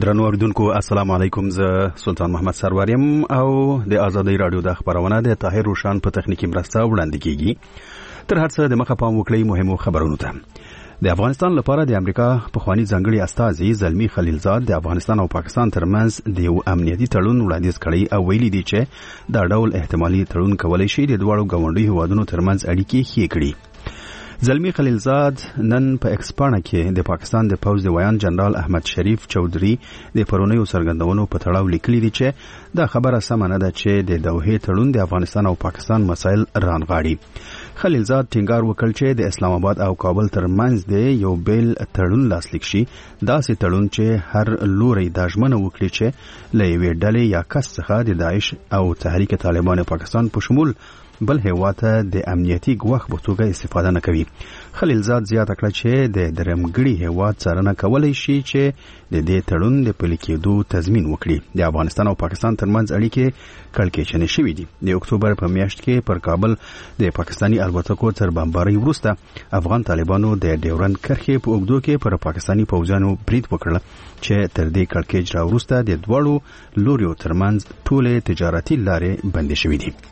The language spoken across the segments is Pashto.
درنو اوریدونکو السلام علیکم، زه سلطان محمد سروریم او د آزادۍ رادیو د خبرونه د طاهر روشان په تخنیکی مرسته وړاندې کیږي. تر هر څه د مخه پام وکړئ مهمو خبرونو ته. د افغانستان لپاره د امریکا پخوانی ځانګړي استازي زلمی خلیلزاد د افغانستان او پاکستان ترمنځ د یو امنیتي تړون وړاندیز کړی او ویلي دی چې دا ډول احتمالي تړون کولای شي د دوه ګاونډي هیوادونو ترمنځ اړیکې ښې کړي. زلمی خلیلزاد نن په ایکسپانا کې د پاکستان د پوځ د ویان جنرال احمد شریف چودري د پرونیو څرګندونو په تړاو لیکلي دي چې دا خبره سمه نه ده چې د دوحې تړون د افغانستان او پاکستان مسایل رانغاړي. خلیلزاد ټینګار وکړ چې د اسلام آباد او کابل ترمنځ د یو بیل تړون لاسلیک شي، داسې تړون چې هر لوري د ژمنه وکړي چې له یوې ډلې یا کس څخه د داعش او تحریک طالبان پاکستان په شمول بل هیواته د امنیتي ګواښ په توګه استفاده نه کوي. خلیلزاد زیاته کړه چې د درېمګړي هیواد څارنه کولای شي چې د دې تړون د پلي کېدو تضمین وکړي. د افغانستان او پاکستان ترمنځ اړیکې کړکېچنې شوې دي. د اکتوبر په میاشت کې پر کابل د پاکستاني الوتکو تر بمبارۍ وروسته افغان طالبانو د ډیورند کرښې په اوږدو کې پر پاکستاني پوځیانو برید وکړ چې تر دې کړکېچ را وروسته د دواړو لوریو ترمنځ ټولې تجارتي لارې بندې شوې دي.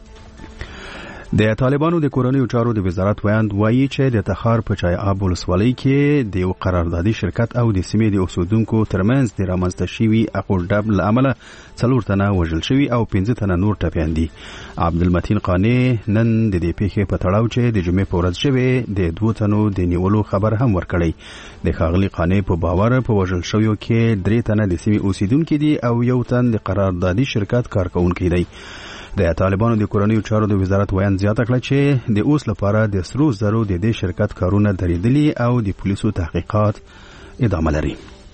د طالبانو د کورنیو چارو د وزارت ویاند وایي چې د تخار په چای آب ولسوالۍ کې د یو قراردادي شرکت او د سیمې د اوسیدونکو ترمنځ د رامنځته شوي اخوډب له امله 4 تنه وژل شوي او 15 تنه نور ټپیان دي. عبدالمتین قانی نن د دې پیښې په تړاو چې د جمعې په ورځ شوی د 2 تنو د نیولو خبر هم ورکړی. د ښاغلي قانی په باور په وژل شویو کې 3 تنه د سیمې اوسیدونکو دي او یو تن د قراردادي شرکت کارکونکي دی. د طالبانو د کورنیو چارو د وزارت ویان زیاته کړه چې د اوس لپاره د سرو زرو د دې شرکت کارونه درېدلي او د پولیسو تحقیقات ادامه لري.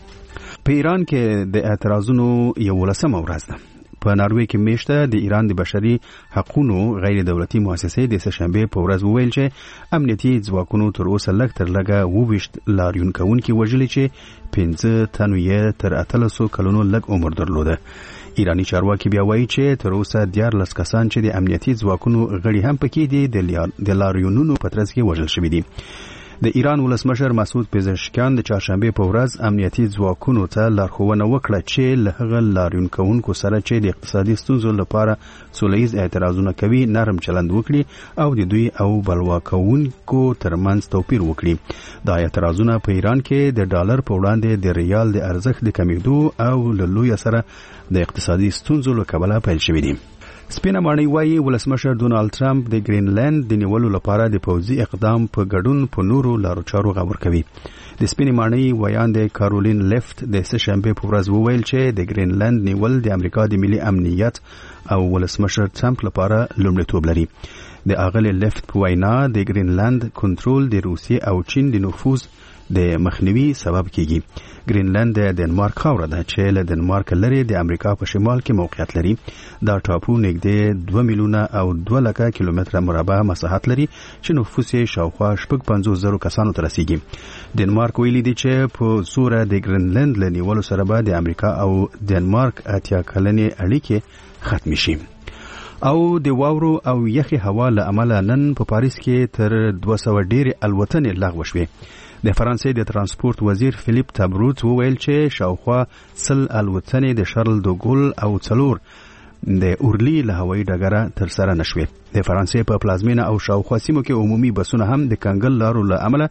په ایران کې د اعتراضونو 11مه ورځ ده. په ناروې کې میشته د ایران د بشري حقوقو غیر دولتي مؤسسې د سهشنبه په ورځ وویل چې امنیتي ځواکونو تر اوسه لږ تر لږه 22 لاریون کوونکي وژلي چې 15 تنو یې تر 800 کلونو لږ عمر درلوده. ایرانی چارواکي بیا وایي چې تر اوسه 14 کسان چې د امنیتي ځواکونو غړي هم پکې دي د لاریونونو په ترڅ کې وژل شوي دي. د ایران ولسمشر مسعود پزشکیان د چهارشنبه په ورځ امنیتي ځواکونو ته لارښوونه وکړه چې له هغه لاریون کوونکو سره چې د اقتصادي ستونزو لپاره سولهییز اعتراضونه کوي نرم چلند وکړي او د دوی او بلوا کوونکو ترمنځ توپیر وکړي. دا اعتراضونه په ایران کې د ډالر په وړاندې د ریال د ارزښت د کمیدو او له لوی سره د اقتصادي ستونزو له کبله پیل شوې دي. سپینه ماڼۍ وایي ولسمشر ډونالد ټرمپ د ګرینلند د نیولو لپاره د پوځي اقدام په ګډون په نورو لارو چارو غور کوي. د سپینې ماڼۍ ویاند کارولین لیفت د سهشنبه په ورځ وویل چې د ګرینلند نیول د امریکا د ملي امنیت او ولسمشر ټرمپ لپاره لومړیتوب لري. د اغلی لیفت په وینا د ګرینلند کنټرول د روسیې او چین د نفوذ د مخنیوي سبب کیږي. ګرینلند د دنمارک خاوره ده چې له دنمارک لري د امریکا په شمال کې موقعیت لري. دا ټاپو نږدې 2 میلیونه او 2 لکه کیلومتره مربع مساحت لري چې نفوس یې شاوخوا 50,000 کسانو ته رسیږي. دنمارک ویلي دی چې په زور د ګرینلند له نیولو سره به د امریکا او دنمارک 80 کلنې اړیکې ختم شي. او د واورو او یخي هوا له امله نن په پاریس کې تر 200 ډېرې الوتنې لغوه شوې. د فرانسې د ترانسپورت وزیر فلیپ تابروت وویل چې شاوخوا 100 الوتنې د شارل دوګل او 4 د اورلی له هوایي ډګره تر سره نشوي. د فرانسې په پلازمینه او شاوخوا سیمو کې عمومي بسونه هم د کنګل لارو له امله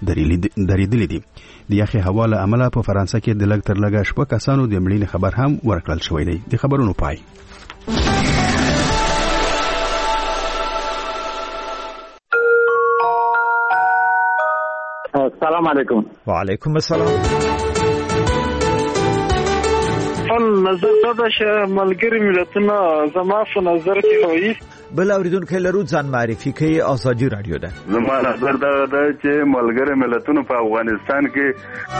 درېدلي دي. د یخي هوا له امله په فرانسه کې د لږ تر لږه 6 کسانو د مړینې خبر هم ورکړل شوی دی. د خبرونو پای. السلام علیکم. وعلیکم السلام. نظر دا چې ملګری ملتونه زما په نظر کې وایي بل اوریدونکو لرو ځان معرفي کوي. آزادي رادیو ده. زما نظر دا چې ملګری ملتونه په افغانستان کې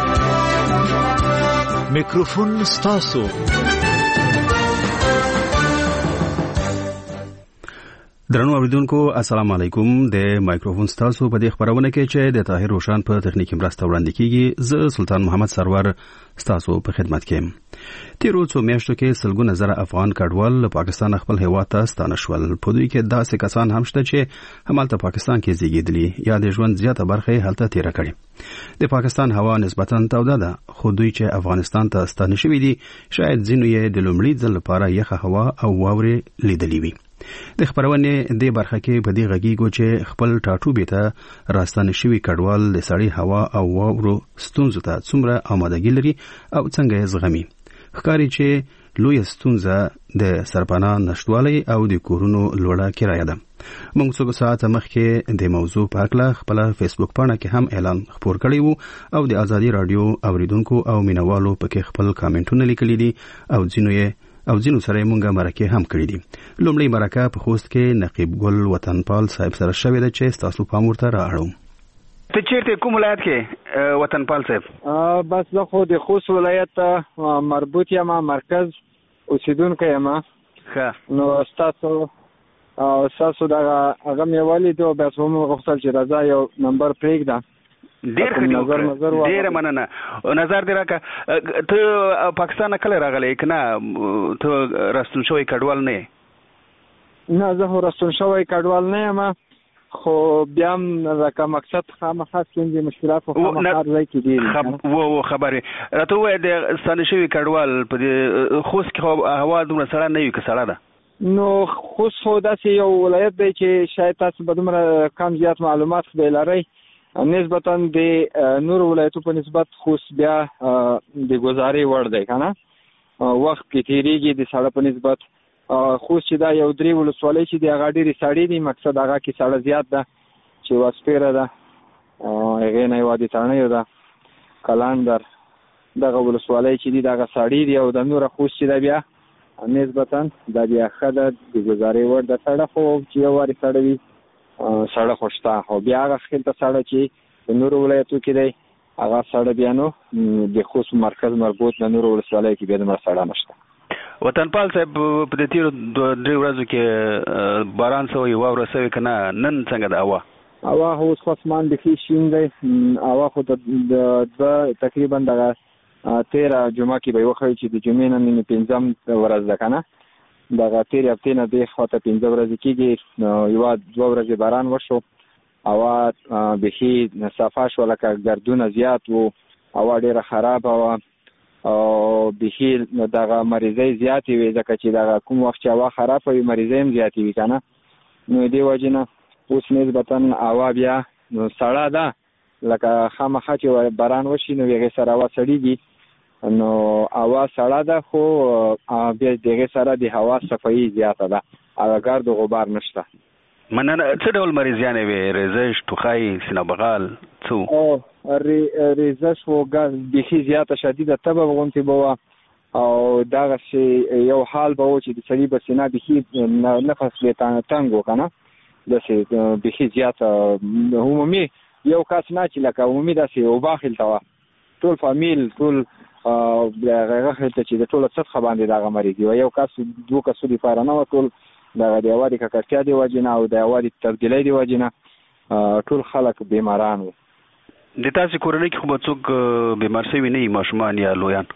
میکروفون ستاسو. درنو اوریدونکو السلام علیکم د مایکروفون ستاسو په دې خبرونه کې چې د طاهر روشان په تخنیکی مرسته وړاندې کیږي زه سلطان محمد سرور ستاسو په خدمت کې تیرو څو میاشتو کې سلګونه زره افغان کډوال له پاکستان خپل هیواد ته ستانه شول په دوی کې داسې کسان هم شته چې همالته پاکستان کې زیږیدلي یا د ژوند زیاته برخه هلته تیر کړي د پاکستان هوا نسبتاً توده ده خو دوی چې افغانستان ته ستانه شوي دي شاید ځینو یې د لومړي ځل لپاره یخه هوا او واورې لیدلې وي د خبرونې د برخه کې په دې غږیږو چې خپل ټاټوبې ته راستانه شوي کډوال د سړې هوا او واورو ستونزو ته څومره آمادګي لري او څنګه یې زغمي ښکاري چې لویه ستونزه د سرپناه نشټوالۍ او د کورونو لوړه کرایه ده موږ څو ساعته مخکې د موضوع په اړه خپل فیسبوک پاڼه کې هم اعلان خپور کړی وو او د ازادي رادیو اوریدونکو او مینوالو پکې خپل کامنټونه لیکلي دي او ځینو سره مونږه مرکه هم کړې دي لومړی مرکه په خوست کې نقیب ګل وطنپال صاحب سره شوې ده چې تاسو پام ورته راوړم ته چیرته کوم ولایت کې وطنپال صاحب بس زه خو د خوست ولایت مربوط یم مرکز اوسیدونکی یم نو تاسو دا هغه مې ولیدو بس هم غوښتل چې راځه یو نمبر پرېږده ډیر ښه ډیر مننه نظر دی راکه ته پاکستان کله راغلی کنه ته راستون شوی کډوال نه زه راستون شوی کډوال نه یم خو بیا هم لکه مقصد خامخا ستونزې مشکلات خو خامخا هر ځای کې ډېر و خبرې راته ووایه د ستانه شوي کډوال په دې خوست کې خو هوا دومره سړه نه وي که سړه ده نو خوست خو داسې یو ولایت دی چې شاید تاسو به دومره کم زیات معلومات خو لرئ نسبتاً د نورو ولایتو په نسبت خوست بیا د گزارې وړ دی که نه وخت کې تېرېږي د ساړه په نسبت خوست چې دا یو 3 ولسوالۍ چې دی هغه ډېرې سړې دي مقصد هغه کې ساړه زیات ده چې وسپېره ده هغې نه وادي تڼیو ده کلندر دغه ولسوالۍ چې دي دغه سړې دي او د نوره خوست چې ده بیا نسبتاً دا بیا ښه ده د گزارې وړ ده سړه خو چې یو وارې سړه وي سړه خو شته خو بیا هغه خیل ته سړه چې د نورو ولایتو کې دی هغه سړه بیا نو د خوست مرکز مربوط د نورو ولسوالیو کې بیا دومره سړه نشته وطنپال صاحب په دې تېرو 2 ورځو کې باران شوی واوره شوې که نه نن څنګه ده هوا خو اوس خو اسمان بیخي شین دی هوا خو د تقریبا دغه 13 جمعه کې به یې وښیي چې د جمعې نه نن 5 ورځ ده که نه دغه تېرې هفتې نه دې خواته 15 ورځې کېږي نو یوه 2 ورځې باران وشو هوا بیخي صفا شوه لکه ګردونه زیات وو هوا ډېره خرابه وه او بیخي دغه مریضۍ زیاتې وې ځکه چې دغه کوم وخت چې هوا خرابه وي مریضۍ هم زیاتې وي که نه نو دې وجې نه اوس نسبتا هوا بیا سړه ده لکه خامخا چې باران وشي نو هغې سره هوا سړېږي نو هوا سړه ده خو بیا دغه سره د هوا صفایي زیاته ده هغه ګرد و غبار نشته مننه څه ډول مریضیانې وې ریزش ټوخی سینه بغال څه ریزش و بیخي زیاته شدیده تبه غوندې به وه او دغسې یو حال به و چې د سړي به سینه بیخي نفس به تنګ و که نه داسې بیخي زیاته عمومي یو کس نه چې لکه عمومي داسې وباخل ته وه ټول فامیل ټول هغه خلته چې د ټوله سطحه باندې دغه مریض وي یو کس 2 کسو لپاره نه و ټول دغه د هوا د ککړتیا د وجې نه او د هوا د تبدیلۍ د وجې نه ټول خلک بیماران وو د تاسې کورنۍ کې خو به څوک بیمار شوي نه وي ماشومان یا لویان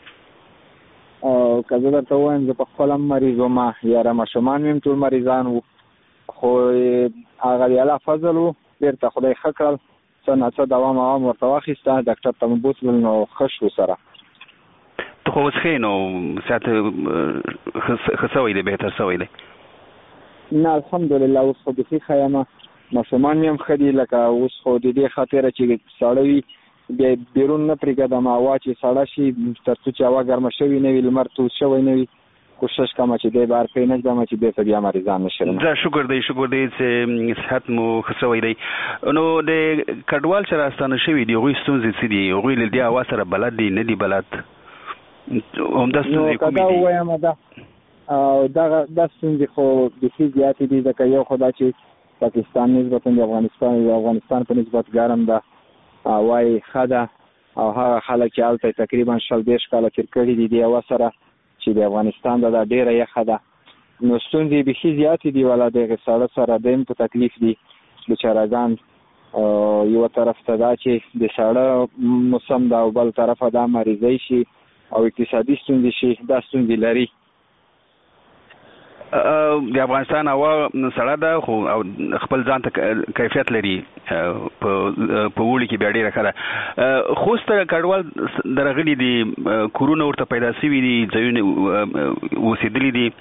که زه درته ووایم زه په خپله هم مریض وم یاره ماشومان مې هم ټول مریضان وو خو هغه د الله فضل وو بېرته خدای ښه کړل څه ناڅه دوام ورته واخیسته ډاکټر ته مو بوتلل نو ښه شو سره ته خو اوس ښې نو صحت ښه شوی دی بهتر شوی دی نه الحمدلله اوس خو بیخي ښه یم ماشومان مې هم ښه دي لکه اوس خو د دې خاطره چې ساړه وي بیا بیرون نه پرېږدم هوا چې ساړه شي تر څو چې هوا ګرمه شوې نه وي لمر تود شوی نه وی کوشش کوم چې دی بهر پرېنږدم چې بېرته بیا مریضان نه شم زه شکر دی چې صحت مو ښه شوی دی نو د کډوال چې راستانه شوي دي هغوی ستونزې څه دي هغوی له دې هوا سره بلد دي نه دي بلد همدا ستونزې کومې دي ووایم دا ستونزې خو بیخي زیاتې دي ځکه یو خو دا چې پاکستان نسبتا د افغانستان په نسبت ګرم ده هوا یې ښه ده او هغه خلک چې هلته تقریبا 20 کاله تېر کړي دي د هوا سره چې د افغانستان دا ډېره یخه ده نو ستونزې بیخي زیاتې دي ولا دغه ساړه سره دیم په تکلیف دي بیچارهګان. یو طرف ته دا چې د ساړه موسم دا او بل طرف دا مریضي شي او اقتصادي ستونزې شي، دا ستونزې لري. د افغانستان هوا سړه ده خو خپل ځان ته کیفیت لري، په وړي کې بیا ډېره ښه ده. خوست کډوال درغلي دي، کورونه ورته پیدا شوي دي، ځایونه اوسېدلي دي.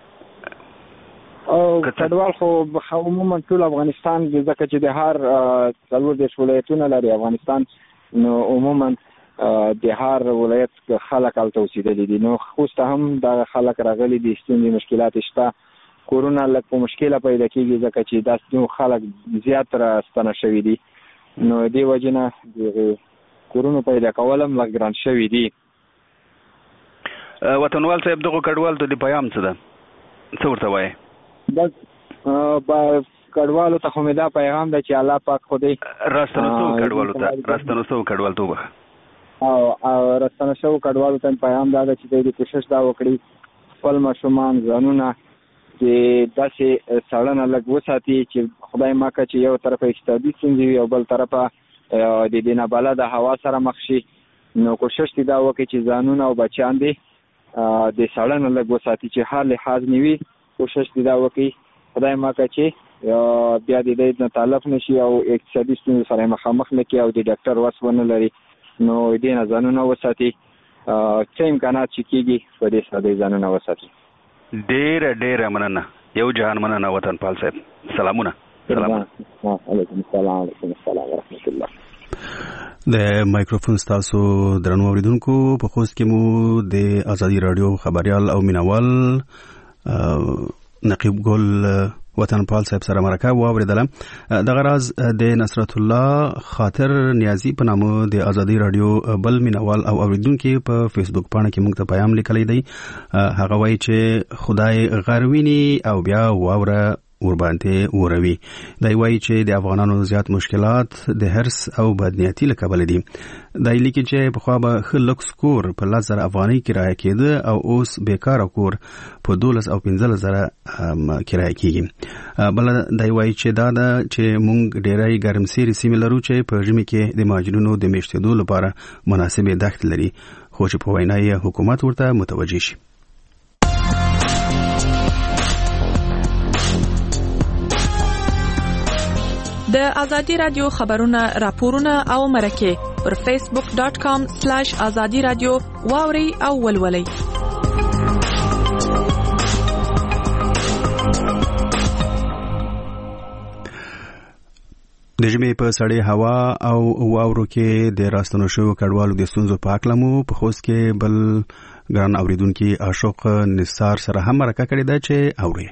کډوال خو عموما ټول افغانستان ځکه چې د هر 40 ولایتونه لري افغانستان، نو عموما د هر ولایت خلک هلته اوسېدلي دي. نو خوست هم دا خلک راغلي دي، ستونزې مشکلات شته، کورونه لږ په مشکله پیدا کېږي ځکه چې دا خلک زیات راستنه شوي دي. نو دې وجې نه د کورونو پیدا کول هم لږ ګران شوي دي. وطنوال صاحب دغو کډوالو ته د پیغام څه ده؟ څه ورته وایي؟ کډوالو ته خو مې دا پیغام ده چې الله پاک خدای راستنو سو کډوالو ته او راستنه شو کډوالو ته پیغام دا ده چې دوی کوشش دا وکړي خپل ماشومان ځانونه چې داسې سړنه لږ وساتي چې خدای ماکه چې یو طرف اقتصادي ستونزې وي او بل طرفه د دې نه بلده هوا سره مخ شي. نو کوشش دې دا وکړي چې ځانونه او بچیان دې د سړنه لږ وساتي چې هر لحاظ نه وي. کوشش دې دا وکړي خدای ماکه چې بیا دې نه تلف نشي او اقتصادي ستونزې سره مخامخ نه کړي او د ډاکټر وس ونه لري. نو دې نه ځانونه وساتي، څه امکانات چې کېږي په دې سره دې ځانونه وساتي. ډېره مننه، یو جهان مننه وطنپال صاحب. سلامونه. علیکم السلام ورحمت الله. د مایکروفون ستاسو درنو اوریدونکو، په خوست کې مو د ازادي رادیو خبريال او مینوال نقیب ګل وطنپال صاحب سره مرکه واوریدله. دغه راز د نصرت الله خاطر نیازی په نامه د ازادي رادیو بل مینوال او اوریدونکو په فیسبوک باندې کې موږ ته پیغام لیکلی دی. هغه وایي چې خدای غروینی او بیا واوره ورباندې وروي. دا وایي چې د افغانانو زیات مشکلات د هرس او بدنیتی له کبله دي. دا لیکي چې په خو به خلک سکور په 1000 افغانۍ کرایه کېده او اوس بیکاره کور په 12 او 15000 کرایه کېږي. بل دا وایي چې دا چې مونږ ډېرای ګرمسيري سیمې لرو چې په ژمي کې د مهاجرینو د میشتېدو لپاره مناسبه دښت لري، خو چې په وینا یې حکومت ورته متوجه شي. د ازادي رادیو خبرونه، راپورونه او مرکه پر facebook.com/azadi radio واوري او ولولي. د ژمي په سړې هوا او واورو کې د راستنو شو کډوالو د ستونزو په اړه مو په خوست کې بل ګران اوریدونکو عاشق نثار سره هم مرکه کړې ده چې اوري.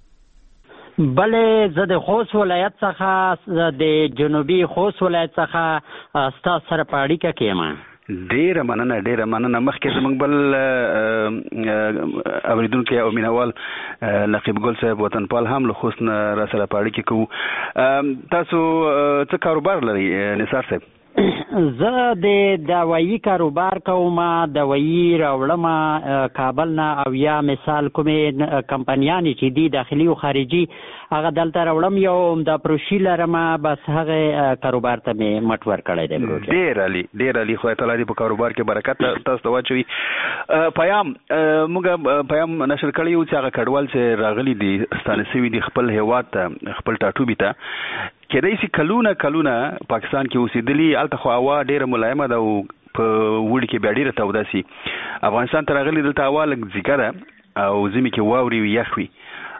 بلې زه د خوست ولایت څخه د جنوبي خوست ولایت څخه ستاسو سره په اړیکه کې یم. ډېره مننه. مخکې زموږ بل اوریدونکي او مینوال نقیب ګل صاحب وطنپال هم له خوست نه را سره په اړیکه کوو. تاسو څه کاروبار لرئ نثار صاحب؟ زه د دوايي کاروبار کوم، دوايي راوړم کابل نه او یا مثال کومې کمپنیانې چې دي داخلي او خارجي هغه دلته راوړم، یو د پروشي لرم، بس هغه کاروبار ته مې مټ ورکړی دی. ډېر علي خدای تعالی دې په کاروبار کې برکت تاسو ته واچوي. موږ پیغام نشر کړی یو چې هغه کډوال چې راغلي دي ستانه سوي دي خپل هیواد ته، خپل ټاټوبي ته، کېدای شي کلونه پاکستان کې اوسېدلي، هلته خو هوا ډېره ملایمه ده او په وړي کې بیا ډېره توده سي. افغانستان ته راغلي دلته هوا لږ ځیګه ده او ژمي کې واوري وي، یخ وي.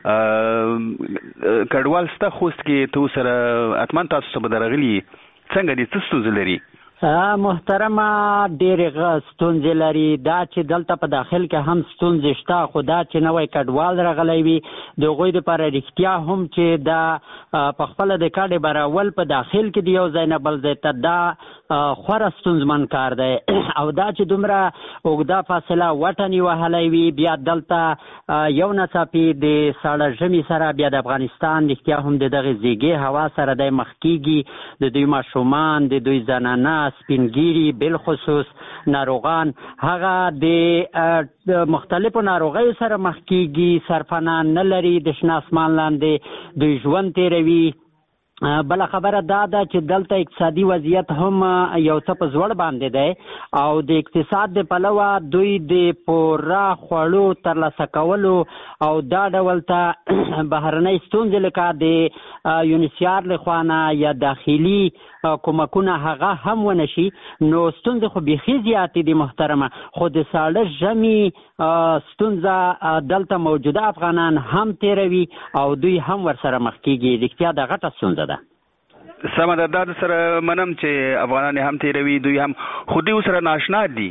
کډوال ستا خوست کې تو سره اتمن تاسو څه به درغلي څنګه دي، څه ستونزې لري؟ محترمه ډېرې ستونزې لري. دا چې دلته په داخل کې هم ستونزې شته، خو دا چې نوی کډوال راغلی وي د هغوی دپاره رښتیا هم چې دا په خپله د کډې براول په داخل کې د یو ځای نه بل ځای ته دا خورا ستونزمن کار دی. او دا چې دومره اوږده فاصله وټنې وهلی وي، بیا دلته یو ناڅاپي د ساړه ژمي سره بیا د افغانستان رښتیا هم د دغې زیږې هوا سره دی مخ کېږي. د دوی ماشومان، د دوی زنانه سپینګیری بل خصوص ناروغان هغه د مختلفو ناروغیو سره مخ کیږي، سرپناه نه لري، د شنه اسمان لاندې دوی ژوند تیروي. بل خبره دا ده چې دلته اقتصادي وضعیت هم یو څه په زوړ باندې دی او د اقتصاد د پلوه دوی د پوره خوړو ترلاسه کولو او دا ډول ته بهرنۍ ستونزې لکه د یونیسیار لخوا نه یا داخلي کومکونه هغه هم ونشي، نو ستونزې خو بیخي زیاتې دي محترمه. خو د ساړه ژمي ستونزه دلته موجوده افغانان هم تیروي او دوی هم ورسره مخ کیږي. رښتیا د غټه ستونزه ده. سمه ده، دا سره منم چې افغانان هم تیروي، دوی هم خو دوی سره ناشنا دي،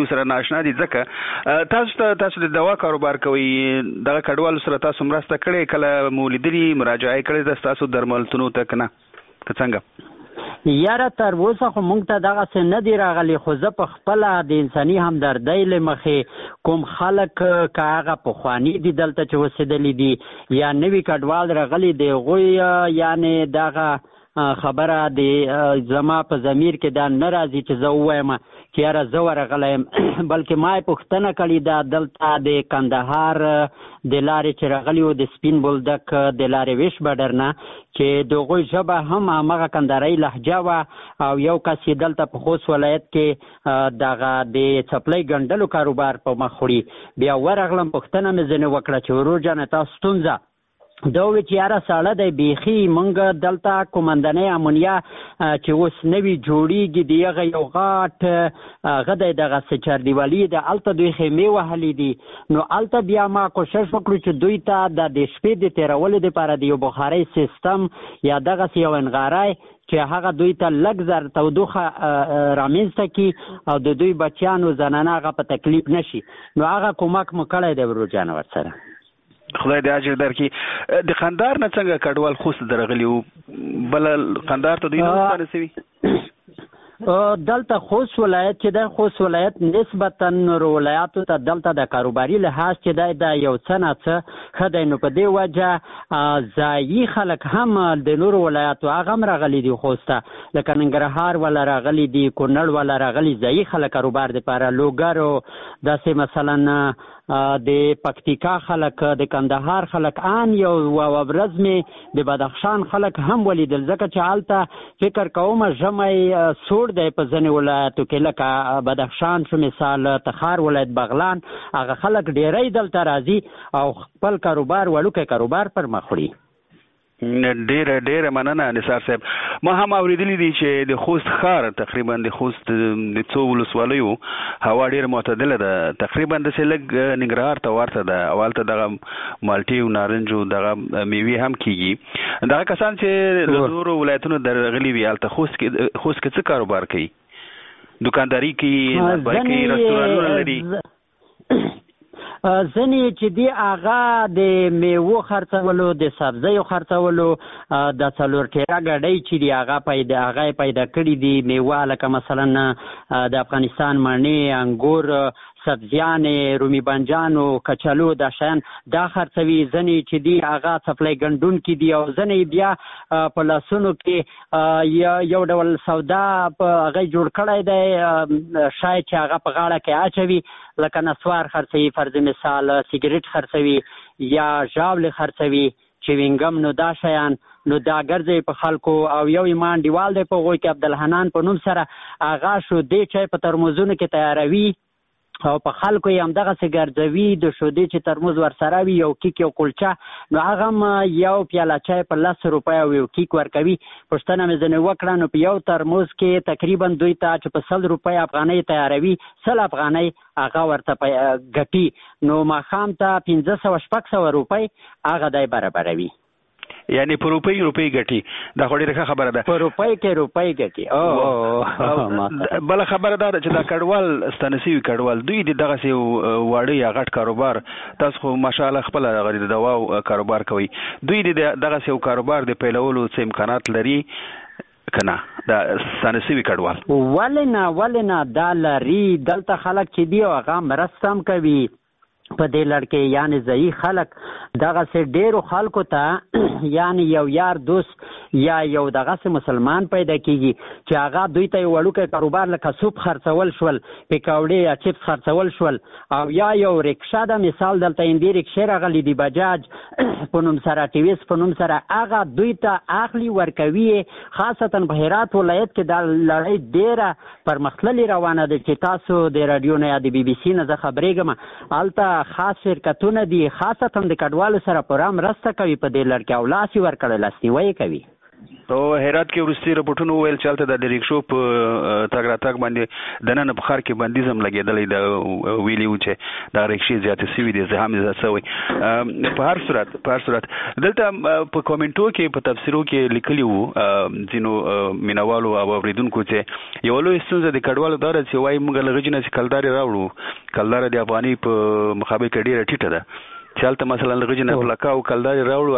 ځکه تاسو د دوا کاروبار کوي، دغه کډوالو سره تاسو مرسته کړې، کله مو لیدلي مراجعه کړې ده تاسو درملتونو ته کنه که څنګه؟ یاره تر اوسه خو موږ ته دغه څه نه دی راغلی، خو زه په خپله د انساني همدردۍ له مخې کوم خلک که هغه پخواني دي دلته چې اوسېدلي دي یا نوي کډوال راغلي دي، هغوی یعنې دغه خبره د زما په ضمیر کې دا نه راځي چې زه ووایم چې یاره زه ورغلی یم، بلکې ما یې پوښتنه کړې ده دلته د کندهار د لارې چې راغلي وو د سپین بولدک د لارې ویش بډر نه، چې د هغوی ژبه هم همغه کندهارۍ لهجه وه او یو کس یې دلته په خوست ولایت کې دغه د څپلۍ ګنډلو کاروبار په مخ وړي. بیا ورغلم پوښتنه مې ځینې وکړه چې ورور جانه تاسو ستونزه دا وی چې یاره ساړه دی بیخي، موږ دلته کومندنۍ امونیا چې اوس نوي جوړیږي د هغه یو غاټ هغه دی دغه چاردیوالي د هلته دوی خیمې وهلي دي، نو هلته بیا ما کوشش وکړو چې دوی ته د شپې د تېرولو دپاره د یو بخارۍ سیستم یا دغسې یو انغاری چې هغه دوی ته لږ زر تودوخه رامنځته کړي او د دوی بچیانو زنانه هغه په تکلیف نشي، نو هغه کومک مو کړی دی ورور جانه ورسره. خدای دې اجر درکړي. د قندهار نه څنګه کډوال خوست درغلي وو؟ بل قندهار ته دوی نه ورسوي؟ دلته خوست ولایت چې دی، خوست ولایت نسبتا نورو ولایاتو ته دلته د کاروباري لحاظ چې دی دا یو څه نه څه ښه دی، نو په دې وجه ځایي خلک هم د نورو ولایاتو هغه هم راغلي دي خوست ته، لکه ننګرهار والا راغلي دي، کونړ والا راغلي، ځایي خلک کاروبار دپاره، لوګر او داسې مثلا د پکتیکا خلک، د کندهار خلک، ان یو ورځ مې د بدخشان خلک هم ولیدل، ځکه چې هلته فکر کوم ژمی سوړ دی په ځینې ولایتو کې، لکه بدخشان شو مثال، تخار ولایت، بغلان، هغه خلک ډیری دلته راځي او خپل کاروبار وړوکی کاروبار پر مخ وړي. ډیره مننه نثار صاحب. ما هم اوریدلی دي چې د خوست ښار تقریبا د خوست د څو ولسوالیو هوا ډیره معتدله ده، تقریبا داسې لږ ننګرهار ته ورته ده، او هلته دغه مالټې او نارنج او دغه میوې هم کیږي. دغه کسان چې له نورو ولایتونو درغلي وي هلته خوست کې څه کاروبار کوي؟ دوکانداري کوي، نسباري کوي، رستورانونه لري؟ ځینې چې دی هغه د میوو خرڅولو، د سبزیو خرڅولو، د څلور ټیره ګاډۍ چې دي هغه پیدا کړي دي میوه، لکه مثلا د افغانستان مڼې، انګور، سبزیانې، رومي بانجانو، کچالو، دا شیان دا خرڅوي. ځینې چې دي هغه څپلۍ ګنډونکي دي، او ځینې بیا په لاسونو کې یو ډول سودا هغه جوړ کړی دی، شاید چې هغه په غاړه کې اچوي، لکه نسوار خرڅوي، فرض مثال سیګریټ خرڅوي یا ژاولې خرڅوي، چوینګم، نو دا شیان نو دا ګرځي په خلکو. او یو ایمان دیوال دی په هغوی کې عبدالحنان په نوم سره، هغه شودې چای په ترموزونو کې تیاروي او په خلکو یې همدغسې ګرځوي، د شودې چې ترموز ورسره وي، یو کیک یو کلچه، نو هغه هم یو پیاله چای په 10 روپۍ او یو کیک ورکوي. پوښتنه مې ځینې وکړه، نو په یو ترموز کې تقریبا دوی ته چې په 100 روپۍ افغانۍ تیاروي، 100 افغانۍ هغه ورته ګټي، نو ماښام ته 500-600 روپۍ هغه دی برابروي. یعنی په روپۍ ګټي. دا خو ډېره ښه خبره ده، په روپۍ کې روپۍ ګټي. بله خبره دا ده چې دا کډوال ستانه شوي کډوال دوی د دغسې واړه یا غټ کاروبار، تاسو خو ماشاءالله خپله د دوا کاروبار کوئ، دوی د دغسې یو کاروبار د پیلولو څه امکانات لري که نه دا ستانه شوي کډوال؟ ولې نه دا لري، دلته خلک چې دي هغه مرسته هم کوي، په دې لړ کې یعنی ضعیف خلک دغه سه ډیرو خلکو ته یعنی یو یار دوست یا یو دغه سه مسلمان پیدا کیږي چې هغه دوی ته وړوکه کاروبار لکه سوپ خرڅول شول، پکوړې یا چپس خرڅول شول، او یا یو رکشا د مثال دلته اندې رکشا راغلی دی بجاج په نوم سره ټیویس په نوم سره هغه دوی ته اخلي ورکوي. خاصتا په هرات ولایت کې د لړۍ ډیره پرمختللې روانه ده چې تاسو د رادیو نه یا د بي بي سي نه خبرېږم الته خاص شرکتونه دي خاصتا د کډوالو سره پوره مرسته کوي په دې لړ کې او لاس یې ورکړی لاسنیوی کوي. او هرات کې وروستي رپورټونه ویل چې هلته د ریکشو په تګ راتګ باندې دننه په ښار کې بندیز هم لګېدلی د ویلي و چې دا رکشې زیاتې سوي دي زحام زیات سوی. په هر صورت دلته په کومنټو کې په تفسیرو کې لیکلي وو ځینو مینوالو او اورېدونکو چې یوه لویه ستونزه د کډوالو دا ده چې وایي موږ له غږ نه چې کلدارې راوړو، کلداره د افغاني په مقابل کې ډېره ټیټه ده چې هلته مثلا له غږ نه په لکه او کلدارې راوړو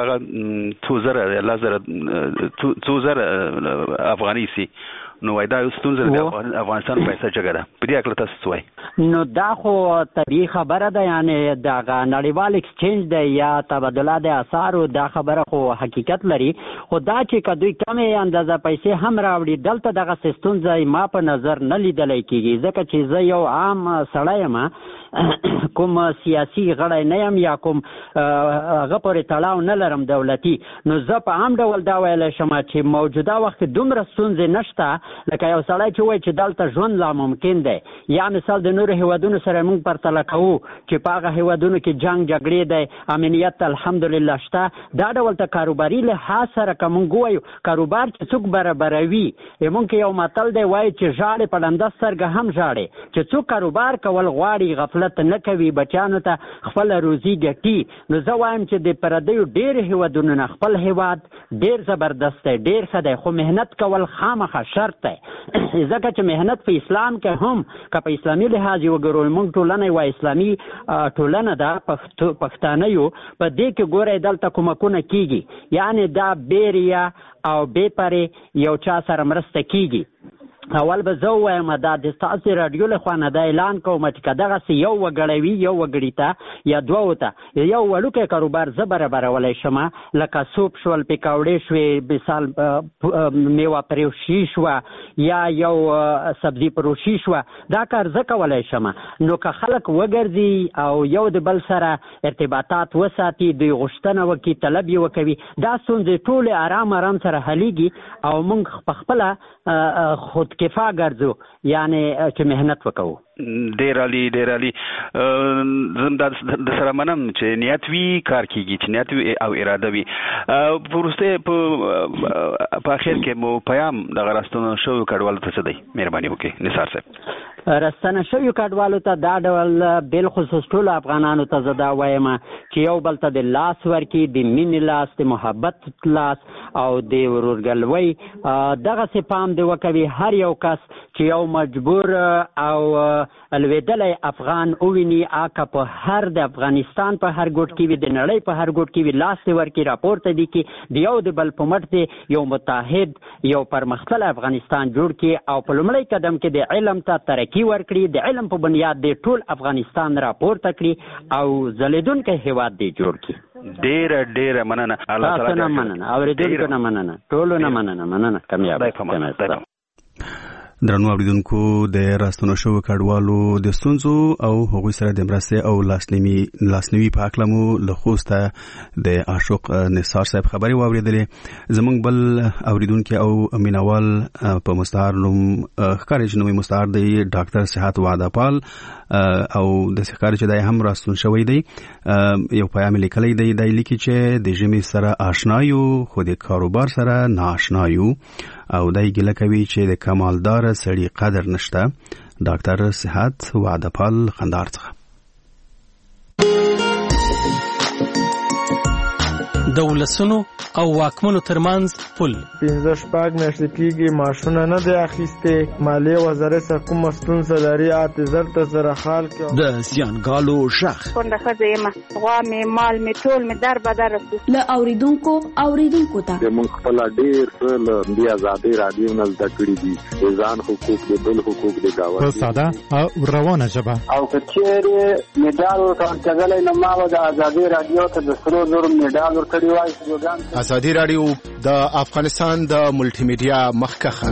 هغه څو زره افغاني سي، نو وای دا ستونزه د افغانستان پیسې جګه ده. په دې اړه تاسو څه وایي؟ نو دا خو طبیعي خبره ده، یعنی دغه نړیوال اکسچینج دی یا تبادله د اسعارو، دا خبره خو حقیقت لري. خو دا چې که دوی کمې اندازه پیسې هم راوړي دلته دغه ستونزه ما په نظر نه لیدلی کېږي، ځکه چې زه یو عام سړی یم، کوم سیاسي غړی نه یم یا کوم هغه پورې تړاو نه لرم دولتي، نو زه په عام ډول دا ویلی شم چې موجوده وخت دومره ستونزې نشته لکه یو سړی چې وایي چې دلته ژوند لا ممکن دی. یا مثال د نورو هیوادونو سره موږ پرتله کوو چې په هغه هیوادونو کې جنګ جګړې دی، امنیت الحمدلله شته. دا ډول ته کاروباري لحاظ سره که موږ ووایو کاروبار چې څوک برابروي، موږ کې یو متل دی وایي چې ژاړې په ړنده سترګه هم ژاړې، چې څوک کاروبار کول غواړي غفلت نه کوي، بچیانو ته خپل روزي ګټي. نو زه وایم چې د پردیو ډېر هیوادونو نه خپل هیواد ډېر زبردست دی، ډېر ښه دی، خو محنت کول خامخا شرط دی. ځکه چې محنت په اسلام کې هم که په اسلامي لحاظ وګورو، موږ ټولنه یوه اسلامي ټولنه ده، پښتانه یو، په دې کې ګورئ دلته کومکونه کیږي، یعنی دا بیریا او بې پرې یو چا سره مرسته کیږي. اول به زه ووایم دا د ستاسو راډیو له خوا نه دا اعلان کوم چې که دغسې یو وګړی وي یو وګړي ته یا دوو ته یو وړوکی کاروبار زه برابرولی شم، لکه سوپ شول، پکوړې شوې، مثال میوه پروشي شوه یا یو سبزي پروشي شوه، دا کار زه کولی شم. نو که خلک وګرځي او یو د بل سره ارتباطات وساتي، دوی غوښتنه وکړي، طلب یې وکوي، دا ستونزې ټولې آرام سره حلیږي او موږ په خپله خود کفا ګرځو، یعنی چې محنت وکړو. ډېر عالي زم د سره منم چې نیت وي کار کیږي، چې نیت وي او اراده وي. په وروسته په اخر کې مو پیام دغه راستنه شویو کډوالو ته څه دی؟ مهرباني وکړئ نثار صاحب. راستنه شویو کډوالو ته دا ډول بالخصوص ټولو افغانانو ته زه دا وایم چې یو بل ته د لاس ورکړي، د مینې لاس، د محبت لاس او د ورورګلوۍ دغسې پام دې وکوي. هر یو کس چې یو مجبور او الویدلی افغان وویني، که په هر د افغانستان په هر ګوټ کې وي، د نړۍ په هر ګوټ کې وي، لاس دې ورکړي، راپورته دي کې د یو د بل په مټ دې یو متحد یو پرمختللی افغانستان جوړ کړي او په لومړی قدم کې د علم ته ترقي ورکړي، د علم په بنیاد دې ټول افغانستان راپورته کړي او ځلیدونکی هیواد دې جوړ کړي. ډېره مننه. تاسو نه مننه، اورېدونکو نه مننه، ټولو نه مننه. کامیاب. درنو اوریدونکو، د راستنو شوو کډوالو د ستونزو او هغوی سره د مرستې او لاسنیوي په هکله مو له خوسته د عاشق نثار صاحب خبرې واورېدلې. زموږ بل اوریدونکي او مینوال په مستعار نوم ښکاري چې نوم یې مستعار دی ډاکټر صحت وعده پال، او د ښکاري چې دی هم راستون شوی دی. یو پیام لیکلی دی، دی لیکي چې د ژمي سره آشنا یو خو د کاروبار سره ناآشنا یو، او دای ګیله کوي چې د کمالدار سړي قدر نشته. ډاکټر صحت وعده پال خندار څخه. د ولسونو او واکمنو ترمنځ پل 15 میاشتې کېږي ماشونه نه دی اخیستې مالیې وزارت څخه کومه ستونزه لري اعتذار ته سره حال کې د زیانګالو شخ کونډه ښځه یم غوا مې مال مې ټول مې در بدر له اوریدونکو ته موږ خپل ډېر څه له دې آزادۍ رادیو نه زده کړي دي د ځان حقوق د بل حقوق د گاونډي په ساده او روانه ژبه او کچېرې میډال ورکړل نو ما د آزادۍ رادیو ته د سرو زرو میډال ورکړی وای آزادی رادیو د افغانستان د ملټي میډیا مخکخه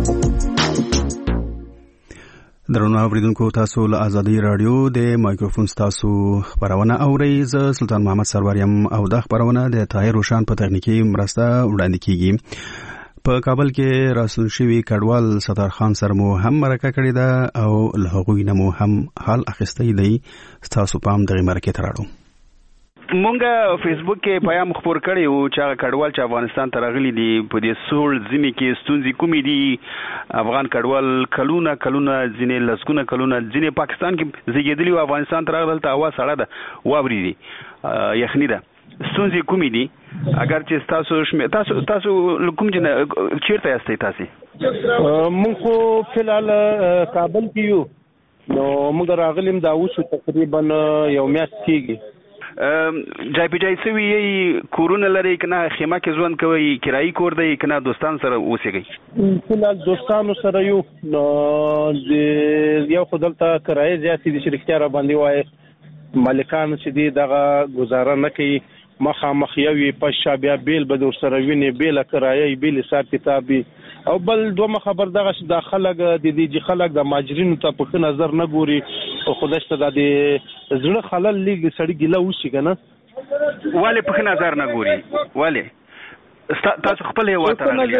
درنو اوریدونکو تاسو له آزادی رادیو د مایکروفون تاسو خبرونه اورئ زه سلطان محمد سروریم او د خبرونه د طاهر روشان په تخنیکی مرسته وړاندې کیږي په کابل کې راسل شوی کډوال ستار خان سره مو هم مرکه کړې ده او له هغوی نه مو هم حال اخیستی دی تاسو پام دغه مرکه تراړو مونږه فیسبوک کې پیغام خبر کړی او چې کډوال چې افغانستان ته راغلي دي په دې سول ځینې کې ستونزې کومې دي افغان کډوال کلونه ځینې لسګونه کلونه ځینې پاکستان کې زیږیدلي او افغانستان ته راغلل ته هوا سړه ده واوري دي یخني ده ستونزې کومې دي اگر چې تاسو کوم چیرته یاستئ تاسو مونږ خو فلحال کابل کې یو نو موږ راغلیم دا اوس تقریبا یو میاشت کېږي جای په جای سوي کورونه لري کنه خیمه کې ژوند کوي کرایي کور دی کنه دوستان سره اوسېږي فلحال دوستانو سره یو نو یو خدلته کرایي زیاتې دي چې اختیار باندې وای مالکان چې دي دغه گزاره نه کوي مخامخ یوي پښه بیا بیل به در سره ویني بیل کرایي بیل حساب کتابي او بل دوه خبر دغه چې د خلک د دې خلک د ماجرینو ته په نظر نه ګوري او خدای ته د زړه خلل لګ سړی ګیله وشي کنه والے په نظر نه ګوري والے تاسو خپل هوا ته راغلی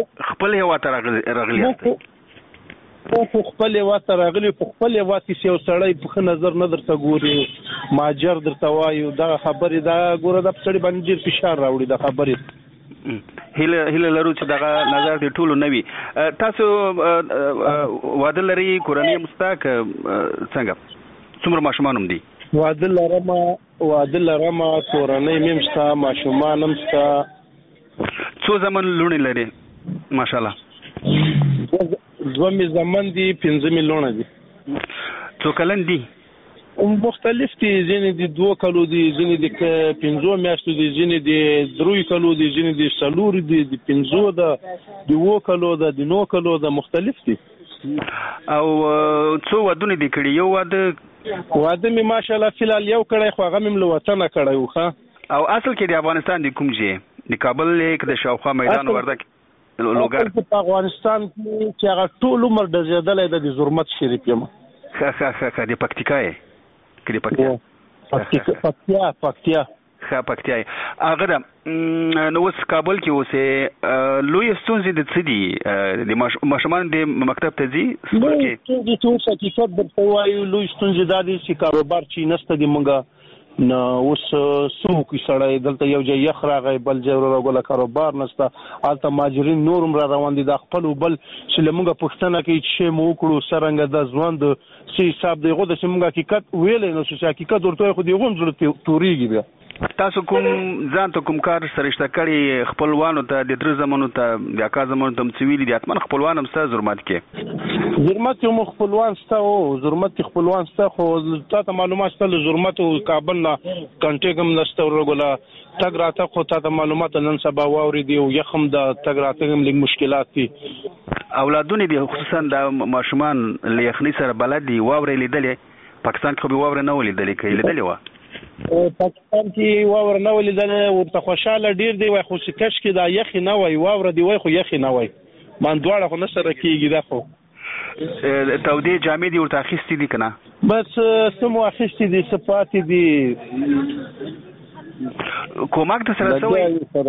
په خپل هوا ته راغلی په خپل هوا کې یو سړی په نظر نه درته ګوري ماجر درته وایو دا خبرې دا ګوره د سړی باندې فشار راوړي د خبرې هله لرو چې دغه نظر دی ټولو نوي تاسو واده لري کورنۍ مستاک څنګه څومره ماشومان هم دي واده لرم کورنۍ مې مشته ماشومان هم شته څو زمن لونې لري ماشاءالله دوه زمن دي 15 لونه دي څو کلن دي مختلف دي ځینې دي 2 کلو دي ځینې دي 15 میاشتو دي ځینې دي 3 کلو دي ځینې دي 4 دي 15 ده 2 کلو ده 9 کلو ده مختلف دي او څو ودونه دي کړي یو واده می ماشاءالله فلال یو کړی خو هغه مم له وطن کړی وخه او اصل کې د افغانستان د کوم ځای د کابل لیک د شاوخوا میدان وردک لوګر په افغانستان کې چې هغه ټول عمر د زیادلې د زرمت شریف یم ښه د پکتیکا پکتیا هغه نو اوس کابل کې اوسه لوی ستونزې د څه دي د ماشومان د مکتب ته ځي سکول کې ستونزې حقیقت درته وایو لوی ستونزې دا دي چې کاروبار چې نشته دی مونږه نو اوس سوق سړی دلته یو ځای یخ راغی بل ځای راغله کاروبار نشته الته ماجرین نورم را روان دي د خپل بل چې لمونږه پښتنه کې چې مو کړو سرنګ د ځوند سي حساب دی غو د سیمږه حقیقت ویلې نو چې حقیقت ورته خو دی غون ضرورت توريږي بیا تاسو کوم ځان ته کوم کار سرشته کړی خپلوانو ته د در زمانو ته د اکا زمانو ته مڅویلي دي اتمن خپلوان هم ستاسو زرمت کې زرمت یو خپلوان ستاسو زرمت خپلوان ستاسو خو تاسو معلومات ستاسو زرمت او کابل نه کنټیګم نشته ورغلا تګ راته خو تاسو معلومات نن سبا واوري دی او یخم د تګ راته هم لږ مشکلات دي اولادونه دي خصوصا د ماشومان لیخني سره بلد دي واوري لیدلې پاکستان کې به واور نه ولیدلې کې لیدلې و پاکستان کې واور نه ولیدلې ورته خوشاله ډیر دی وای خو کش کې دا یخي نه وای واور دی وای خو یخي نه وای مان دواړه خو نشره کېږي دا خو تودې جامې دي ورته اخیستې دي کنه بس سمو اخیستې دي صفات دي کومک د سره سوی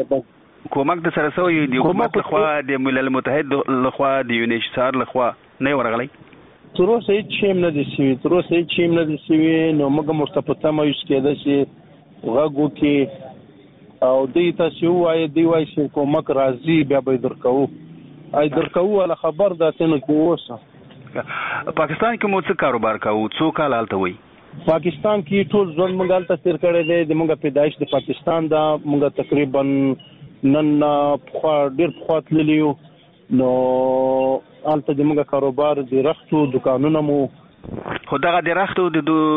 دی حکومت لخوا د ملل متحد لخوا د یونیسار لخوا نه ورغلی تر اوسه هیڅ شیم نه دي سوي نو موږ مرتبطه ما یوس کېده چې غوږو کې او دوی تاسو وایي چې کومک راځي بیا به درکو ولا خبر داتې نه کوسه پاکستان کې مو څه کاروبار کوو څو کال حالت وي پاکستان کې ټول ځوان مونږ حالت تیر کړی دی د مونږ پیدایش د پاکستان دا مونږ تقریبا نن ډېر پخوا تللی یو نو هلته د موږ کاروبار د رختو دکانونه مو خو دغه د رختو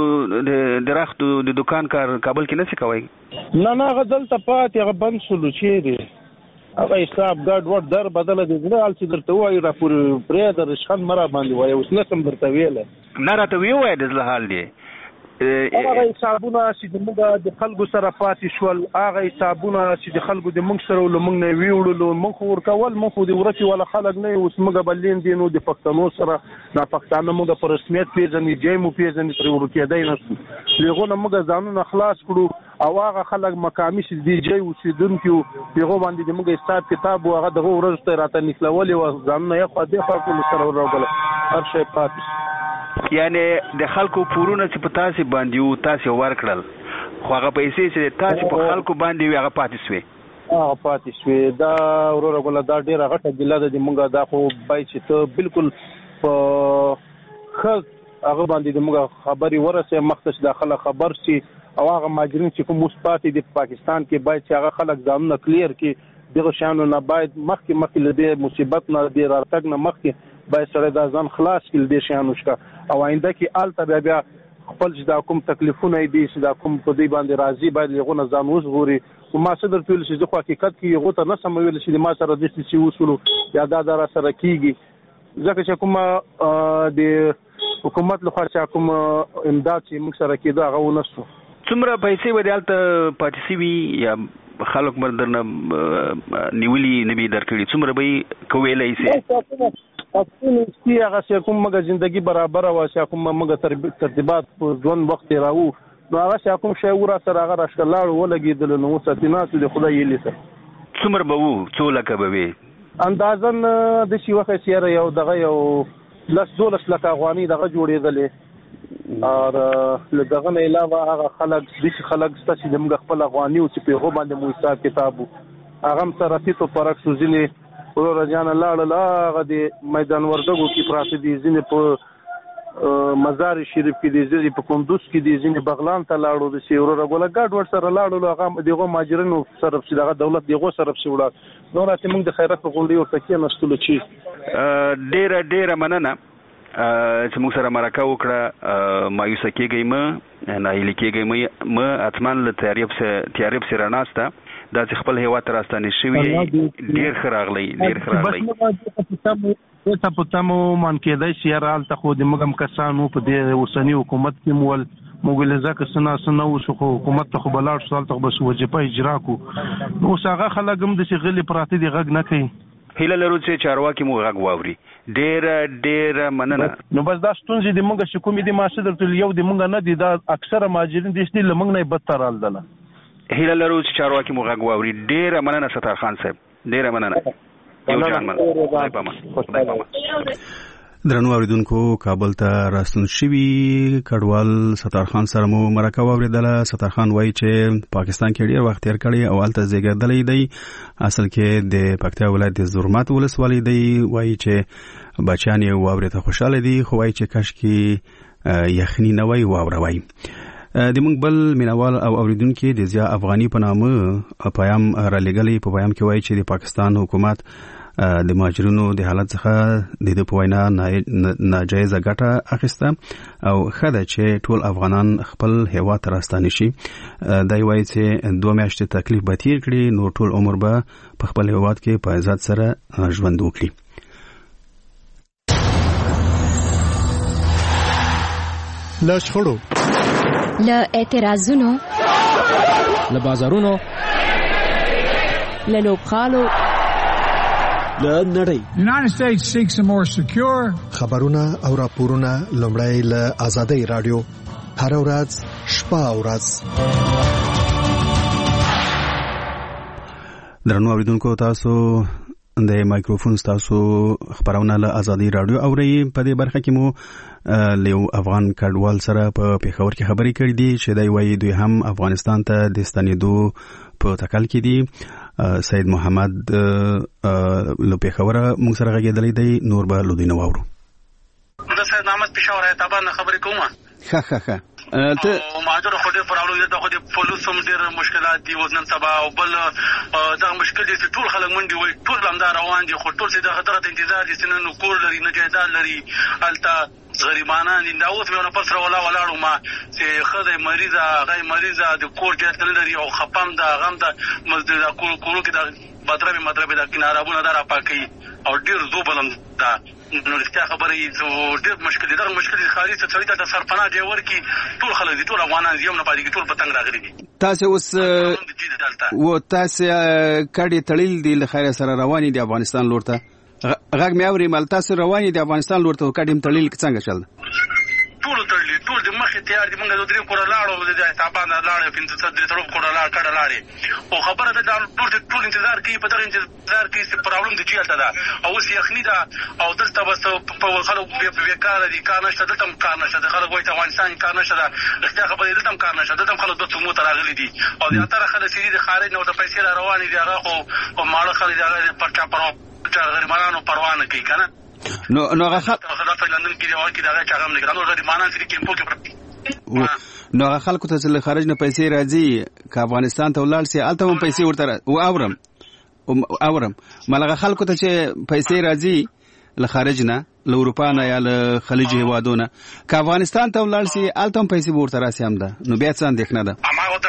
د دکان کار کابل کې نشي کوي نه هغه دلته پاتې هغه بند شولو چیرې هغه حساب ګډ وډ در بدله دي زړه هلته درته ووایي راپورې پرې د رشخند مه راباندې وایي اوس نسم درته ویلی نه راته ویې د زړه حال دی هغه حسابونه چې د موږ د خلکو سره پاتې شول هغه حسابونه چې د خلکو د موږ سره له موږ نه ویوړلو موږ خو ورکول موږ خو د ورکې والا خلک نه اوس موږ به لیندې نو د پښتنو سره دا پښتانه موږ په رسمیت پېژني جای مو پېژني ترې ورکېدی نه شو د هغو نه موږ ځانونه خلاص کړو او هغه خلک مقامي چې د جای اوسېدونکي وو په هغو باندې د موږ حساب کتاب و هغه دغه ورځو ته یې راته نښلولې وه ځانونه یې خوا دې خوا کړلو سره ورغله هر شی پاتې یعنې د خلکو پورونه چې په تاسې باندې وو تاسې ورکړل خو هغه پیسې چې تاسې په خلکو باندې وي هغه پاتې شوې هغه پاتې شوې دا وروره ګله دا ډېره غټه ګیله ده د موږ دا خو باید چې ته بالکل په ښه هغه باندې د موږ خبرې ورسې مخته چې دا خلک خبر شي او هغه مهاجرین چې کوم اوس پاتې دي په پاکستان کې باید چې هغه خلک ځانونه کلیر کړي دغه شیانو نه باید مخکې له دې مصیبت نه د راتګ نه مخکې باید سړی دا ځان خلاص کړي له دې شیانو څخه او آینده کې هلته بیا خپل چې دا کوم تکلیفونه دي چې دا کوم په دې باندې راځي باید له هغو نه ځان وژغوري خو ما څه درته ویل چې زه خو حقیقت کې هغو ته نه سم ویل چې ما سره داسې چې وشولو یا دا راسره کېږي ځکه چې کومه د حکومت لخوا چې کوم امداد چې موږ سره کېده هغه ونه شو څومره پیسې به دلته پاتې شوي یا خلک به درنه نیولي نه وي درکړي څومره به یې کویلی سي هغه چې کوم موږ زندګي برابره وه چې کوم موږ ترتیبات په ژوند وخت یې راوو نو هغه چې کوم شی ورا سره هغه راښکلاړو ولګېدلو نو اوس اتې ناستو د خدای یلي سره څومره به وو څو لکه به وې اندازا داسې وخت چې یاره یو دغه یو 10-12 لکه افغانۍ دغه جوړېدلې او له دغه نه علاوه هغه خلک داسې خلک شته چې د موږ خپل افغاني و چې په هغو باندې مو حساب کتاب و هغه هم سره تیت و پرک شو ځینې وروره جانه لاړل هغه د میدان وردګو کې پراته دي ځینې په مزار شریف کې دي ځینې په کندوز کې دي ځینې بغلان ته لاړو داسې وروره ګوله ګډ وډ سره لاړلو هغه د هغو مهاجرینو سره چې دغه دولت د هغو سره پسې ولاړ نو راته موږ د خیرات په غونډۍ ورته کېناستلو چې ډېره مننه چې موږ سره مرکه وکړه مایوسه کېږئ مه ناهیلي کېږئ مه حتماً له تیارې پسې راناسته دا چې خپل هېواد ته راستانې شوي ډېر ښه راغلی ډېر ښه راغلی ته په تمو مان کېدی چې یاره هلته خو د موږ هم کسان وو په دې اوسني حکومت کې مو ول موږ ویل ځکه څه نه وشو خو حکومت ته خو به لاړ شو هلته خو بس وظیفه اجرا کړو اوس هغه خلک هم داسې غلي پراته دي غږ نه کوي هیله لرو چې چارواکي مو غږ واوري ډېره مننه نو بس دا ستونزې د موږ چې کومې دي ما څه درته یو د موږ نه دي دا اکثره مهاجرین داسې دي له موږ نه یې بدتر هلدله هیله لرو چې چارواکي مو غږ واوري ډېره مننه ستار خان صاحب ډېره مننه یو جان مننه درنو اوریدونکو کابل ته راستون شوي کډوال ستار خان سره مو مرکه واوریدله ستار خان وایي چې پاکستان کې ډېر وخت تیر کړی او هلته زیږېدلی دی اصل کې د پکتیا ولایت د زرمت ولسوالۍ دی وایي چې بچیان یې واورې ته خوشحاله دي خو وایي چې کاشکې یخني نه وای واوره وای د موږ بل مینوال او اوریدونکي د ضیا افغاني په نامه پیام رالیږلی په پیام کې وایي چې د پاکستان حکومت د مهاجرینو د حالت څخه د په وینا ناجایزه ګټه اخیسته او ښه ده چې ټول افغانان خپل هیواد ته راستانه شي دی وایي چې 2 میاشتې تکلیف به تیر کړي نو ټول عمر به په خپل هیواد کې په عزت سره ژوند وکړي له شخړو له اعتراضونو له بازارونو له لوبخالو له نړۍ United States seeks a more secure خبرونه او راپورونه لومړی له آزادۍ رادیو هر ورځ شپه او ورځ درنو اوریدونکو تاسو د مایکروفون تاسو خبرونه له آزادۍ رادیو اورئ په دې برخه کې مو له افغان کډوال سره په پیښور کې خبرې کړې دي چې دوی وایي دوی هم افغانستان ته د ستنېدو په تکل کې دي سید محمد له پیښوره موږ سره غږېدلی دی نور به لودي نه واورو زه سید محمد پیښور ایتابان خبرې کوم ښه او ماجر خو دې پرابلم دې خو دې پولیس هم ډېر مشکلات دي وزن سبا او بل دا مشکل دي چې ټول خلک منډي وي ټول همدا روان دي خو ټول چې د خطر انتظار دي چې نن کور لري نه جایداد لري الته غریبانان دي دا اوس مې نه پسره ولاړو ما چې خدای مریضه غي مریضه د کور جات نه لري او خپم دا غم دا مسجد کورو کې دا مطلب دا کنارابونه دا را پاکي او ډیر زوبلم دا نو رښتیا خبره یې ډیر مشکل دي دا مشکل خالي څه چوي ته سرپناه دی ورکی ټول خلک دي ټول افغانان دي نه پاتې ټول پتنګ راغلي دي تاسو اوس و تاسو کډي تړل دي لخير سره رواني دي افغانستان لورته غږ مې اوري مال تاسو رواني دي افغانستان لورته کډیم تړل څنګه چل ټول تړلې ټول د مخې تیار دي موږ د درې کور لاړو د حسابانه لاړې پنځه درې تړو کور لاړ کډه لاړې او خبره ده ټول انتظار کوي په دغه انتظار کې چې پرابلم دي چې ده او اوس یخني ده او دلته بس په خلکو بیکاره دي کار نشته دلته کار نشته خلک وایي افغانستان کار نشته رښتیا خبره دلته کار نشته دلته خلک د څو موته راغلي دي او د اتره خلک چې د خارج نو د پیسې را روانې دي هغه خو ماړه خلک هغه پرچا غریبانو پروا نه کوي کنه نو هغه خلک لندن کې دی ورکی دا چې هغه نه کوي نو غریبانان چې کیمپو کې نو هغه خلکو ته چې خارج نه پیسې راځي که افغانستان ته ولاړ سي الته هم پیسې ورته اورم ملغه خلکو ته چې پیسې راځي له خارج نه له اروپا نه یا له خلیج هیوادونو که افغانستان ته ولاړ سي الته هم پیسې ورته راسي هم ده نو بیا څه اندېښنه ده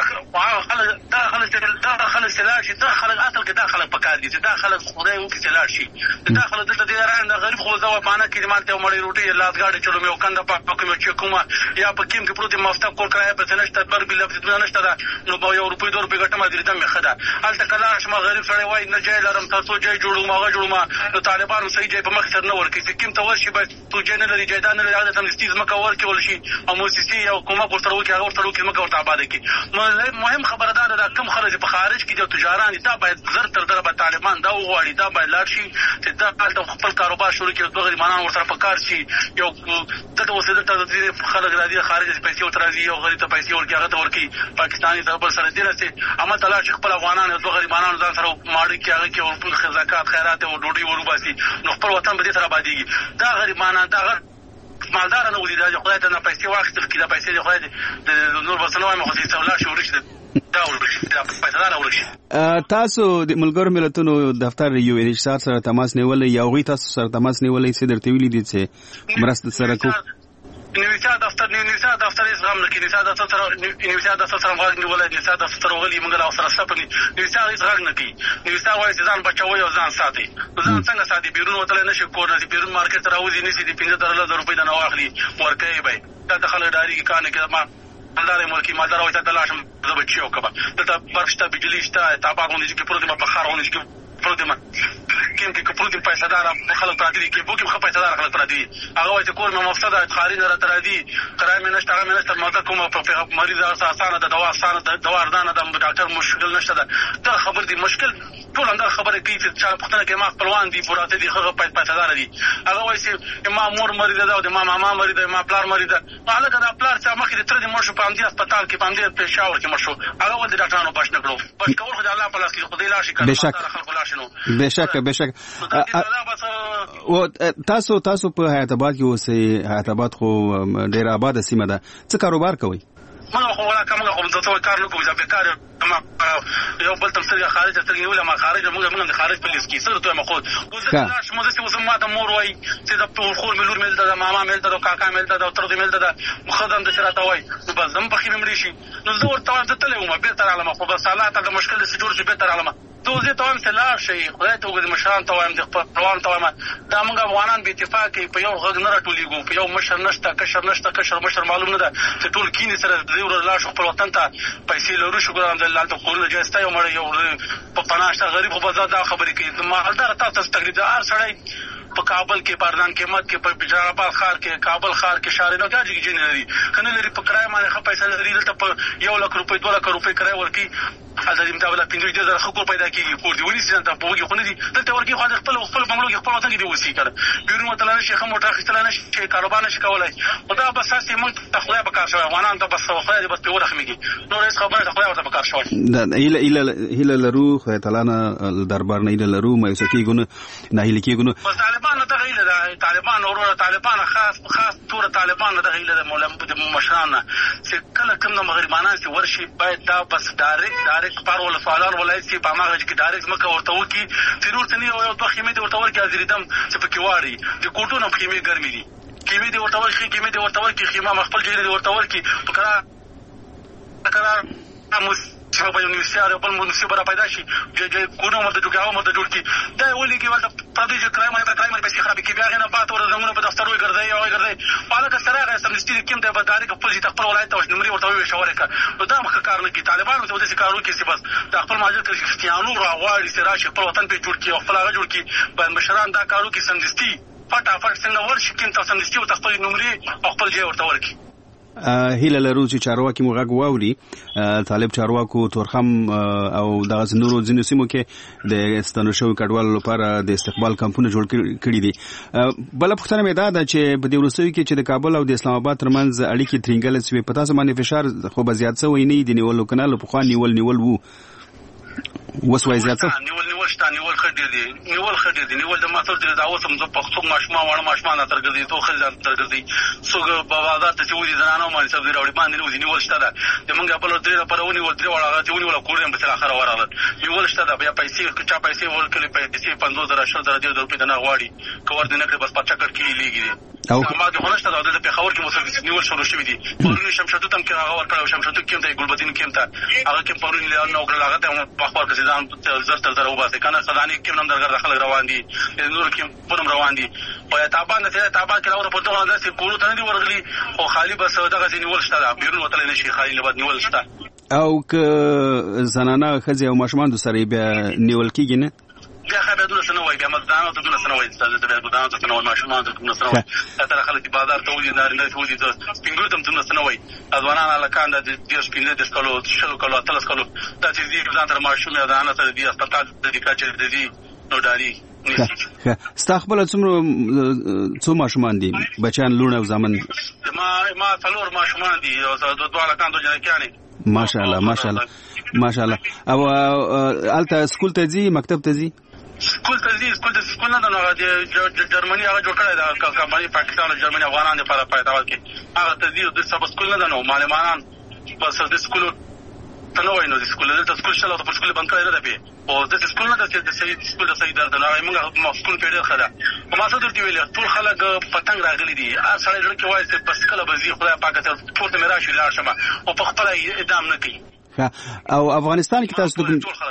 خلک سلاړ شي دا خلک اصل کې دا خلک پکار دي چې دا خلک خدای وکړي سلاړ شي دا خلک دلته دی راځي غریب خو زو باندې کې مالته مړی روټي لادګاډي چلو مې وکنده په کوم چې کومه یا په کیم کې پروت مافتا کول کرای په نشته بر بل لفظ نشته دا نو به یو روپۍ 2 روپۍ ګټه ما دې دمه خدا الته کله شمه غریب سره وای نه جای لرم تاسو جای جوړو ما نو طالبانو صحیح جای په مخ سر نه ورکی چې کیم ته ورشي به تو جای نه لري جایدان نه لري هغه تم استیز مکه ورکی ول شي او موسسي او کومه ورته ورکی هغه ورته ورکی مکه ورته آباد کی مهم خبره ده کم خلک په خارج کې د تجاران دا باید زر تر در به طالبان دا وغواړي دا باید لاړ شي چې دا د خپل کاروبار شروع کړي د غریبانو ورسره په کار شي یو دغه وسیله ته د خلک راځي خارج پیسې ورترازي او غریب ته پیسې ورکړي هغه ته ورکړي پاکستاني ته بل سره دی راځي اما تعالی چې خپل افغانان د غریبانو ځان سره ماړي کې هغه کې ورپل زکات خیرات او ډوډۍ ورباسي نو خپل وطن به دې سره آبادیږي دا غریبانان دا مالدار نه ولې دا خدای ته نه پیسې واخیستل کړي دا پیسې د خدای د نور بسنوي مخ دې څولا شي ورشي دا ورشي تاسو د ملګرو ملتونو دفتر یو ان اشار سره تماس نیولې یا غوي تاسو سره تماس نیولې چې درته ویلي دي چې مرسته سره کو نیوسا دفتر یې زغم نکړي نیوسا دفتر سره غواړي نیولې نیوسا دفتر وغلي موږ له سره سپني نیوسا یې زغم نکړي نیوسا وایي ځان بچوي او ځان ساتي ځان څنګه ساتي بیرون وتل نشي کولای بیرون مارکیټ راوځي نشي د 15,000 روپۍ د نواخلي ورکوي به دا دخل داري کې کار نه کوي ما مالدار ملکی مالدار وایي ته لاشم زه بچیو کبا دلته برق شته بجلی شته تابعونه چې پروت ما په خارونه چې پروت ما کیم کې پروت پیسې دار خلک پراتی دي کې بوکي خپل پیسې دار خلک پراتی دي هغه وایي چې کور مې مفسده خاري نه راته راځي کرای مې نشته هغه مې نشته ماته کومه په مریض اسانه د دوا اسانه د دوا اردانه د ډاکټر مشکل نشته دا خبر دي مشکل ټول اندر خبره کوي چې چا پختنه کې ما خپلوان دي پراته دي هغه پیسې دار دي هغه وایي چې ما مور مریض ده او د ما ماما مریض ده ما پلار مریض ده هغه دا پلار چې مخکې د تر دې مرشو په امدی هسپتال کې په امدی پېښور کې مرشو هغه ول د ډاکټرانو بچ نکړو بچ کول خو د الله په لاس کې خدای لاشي کړه بشک او تاسو په حیات آباد کې اوسئ حیات آباد خو ډیر آباد سیمه ده څه کاروبار کوئ ما خو ولا کومه خو د کار نه کوم ځکه کار ما یو بل تم سره خارج ته نیول ما خارج موږ د خارج په لیست کې سره ته مخود وزه شمو د څه ما ته مور وای چې د خور ملور مل د ماما مل د کاکا مل د تر دې مل د مخدم د سره ته وای نو بس زم په خې مې شي نو زه ورته ته تلم ما به تر علامه خو بس حالات د مشکل د جوړ شي به تر علامه دوزه ته هم سلام شي خدای ته وګورئ مشران ته وایم د خپلوان ته وایم دا موږ افغانان به اتفاق په یو غږ نه راټولېږو په یو مشر نشته کشر مشر معلوم نه ده چې ټول کینې سره د یو لاش خپل وطن ته پیسې لرو شکر الحمدلله ته کورونه جوړسته یو مړ یو په پناشته غریب خو بازار دا خبرې کوي مالدار تاسو تقریبا هر سړی په کابل کې پردان کې مت کې په جلال آباد ښار کې کابل ښار کې شارینو کې جګ جن لري کنه لري په کرای باندې خپل پیسې لري دلته په 1 لک روپۍ 2 لک روپۍ کرای ورکی ازادي متابله 15,000 خلکو پیدا کیږي کور دی ونی سي ته په وګي خو نه دي دلته ورکی خو خپل بنگلو کې خپل وطن کې دی وسی کړه بیرون وطن نه شي خمو ټاخ استل نه شي کاروبار نشي کولای خدا بس اساسي موږ تخلیه به کار شوی افغانان ته بس خو بس په ورخمږي نو رئیس خبره تخلیه ورته به کار شوی دا ایله لرو خو تعالی نه دربار نه ایله لرو مې سکی ګونه نه ایله کې ګونه بس طالبان ته غیله دا طالبان او طالبان خاص تور طالبان د غیله د مشران چې کله کوم مغربانان چې ورشي باید دا بس ډایرکټ پارول سوالان ولای چې په ماغه کې ډایرکټ مکه ورته وکی تیرور تنی او د خیمه د ورته ورکی ازریدم چې په کیواري د کوټونو په خیمه ګرمي دي کیمه د ورته ورکی خیمه مخبل جری د ورته ورکی په قرار چې په یونیورسيټي په مناسبه پیدا شي چې کومه مده جوړ کی دا ولې کې ولته پردیش کرایمه په خراب کې بیا نه پاتې ور زمونه په دفتر وګرځي پالک سره سمستي کوم د بداري په پوزي خپل ولایت او نمرې ورته وشوره کا نو دا مخ کار نه کی طالبانو ته د کارو کې بس د خپل ماجر کې اختیانو راغواړي چې راشي په وطن په جوړ کی او خپل هغه جوړ کی په مشران دا کارو کې سمستي فټافټ څنګه ورشي کې تاسو سمستي او خپل نمرې او خپل ځای ورته ورکی هیله لرو چې چارواکي مو غږ واوري طالب چارواکو تورخم او دغه نورو ځینو سیمو کې د ستنو شوی کډوالو لپاره د استقبال کمپونه جوړ کړي دي بل پختنه مې دا چې په دې ورسوي کې چې د کابل او د اسلام آباد ترمنځ اړیکې ترنګل سوي پتا سمانه فشار خو به زیات سوی نه دي نیول کنه په خو نیول وو وسوي زیات نیول خډې دي نیول د ماتور د دعوت هم په خپل ماشما ترګزي تو خلل ترګزي سوګ بوازات چې ودي زنانو باندې سبزي راوړي باندې ودي نیول شته د موږ په لور درې پرونی ول درې وړه چې ونی ول کورم په اخر وراله نیول شته د بیا پیسې چا پیسې ورکړي پیسې 50,000 شر روپۍ د نه غواړي کور دې نه کړ بس پچا کړ کې لیږي او ما د هنشته د پیښور کې مسلمان نیول شروع شوې دي پرونی شمشادو تم کې هغه ورکړ شمشادو کې د ګلبدین کې ته هغه کې پرونی له نو کړل هغه ته په خپل کې ځان زر وباسه کنه صداني کې نوم درګر داخل روان دي نور کې پرم روان دي په تابان کې اور په توګه داسې کولو ته نه ورغلي او خالی بس دغه ځینول شته بیرون وتل نه شي خالی له بد نیول شته او که زنانه خزي او ماشومان د سره بیا نیول کیږي نه بیا خبره دونه سنوي بیا مزدانو ته دونه سنوي چې د بودانو ته سنوي ماشومان ته دونه سنوي تر خلک بازار ته ودی نه ودی د سپینګو ته دونه سنوي ځوانان الکان د دې سپینګو د سکولو شلو کولو تلس کولو دا چې دې ځان تر ماشومان ځان ته د هسپتال د دکاچې د دې نو داري استقبال څو ماشومان دي بچان لونه او زمن ما څلور ماشومان دي او دوه الکان دوه جنکاني ماشاءالله او الته سکول ته ځي مکتب ته ځي سکول نه د جرمني هغه جوړ کړی دا کمپنی پاکستان او جرمني افغانان لپاره پیداوار کې هغه ته دي د سب سکول نه نو معلمان بس د سکول ته نو وینو د سکول شلو ته سکول بند کړی دی او د سکول نه د سکول د سید درد نه موږ سکول پیډر خدا او ما څه درته ویل ټول خلک پتنګ راغلي دي سړی جوړ کې وایي چې بس کله به زی خدای پاک ته ټول ته راشي لا شمه او په خپل ادام نه کوي او افغانستان کې تاسو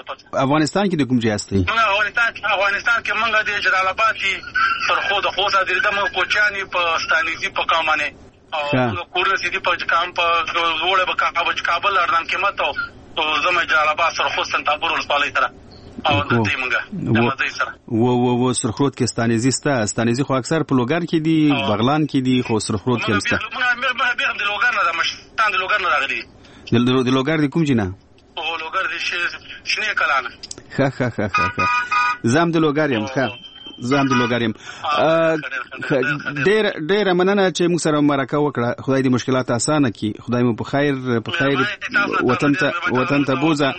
د کوم ځای استئ افغانستان کې موږ د جلال آباد سرخو د خوسا د دمو کوچانی په ستانیزي په کامانه او کورن سيدي په کام په وړه په کابل اردن کې ماته او زمو جلال آباد سرخو سنتابور ولسوالۍ سره او د دې موږ د مزي سره و سرخوت کې ستانیزي خو اکثر په لوګر کې دي بغلان کې دي خو سرخوت کې نشته موږ د لوګر نه د مشتان د لوګر نه راغلي د لوګر د کوم جنا او لوګر د شنه کلانه ښه زم د لوګر يم ډېر مننه چې موږ سره مرکه وکړه خدای دې مشکلات اسانه کړي خدای مو په خیر وطن ته بوزه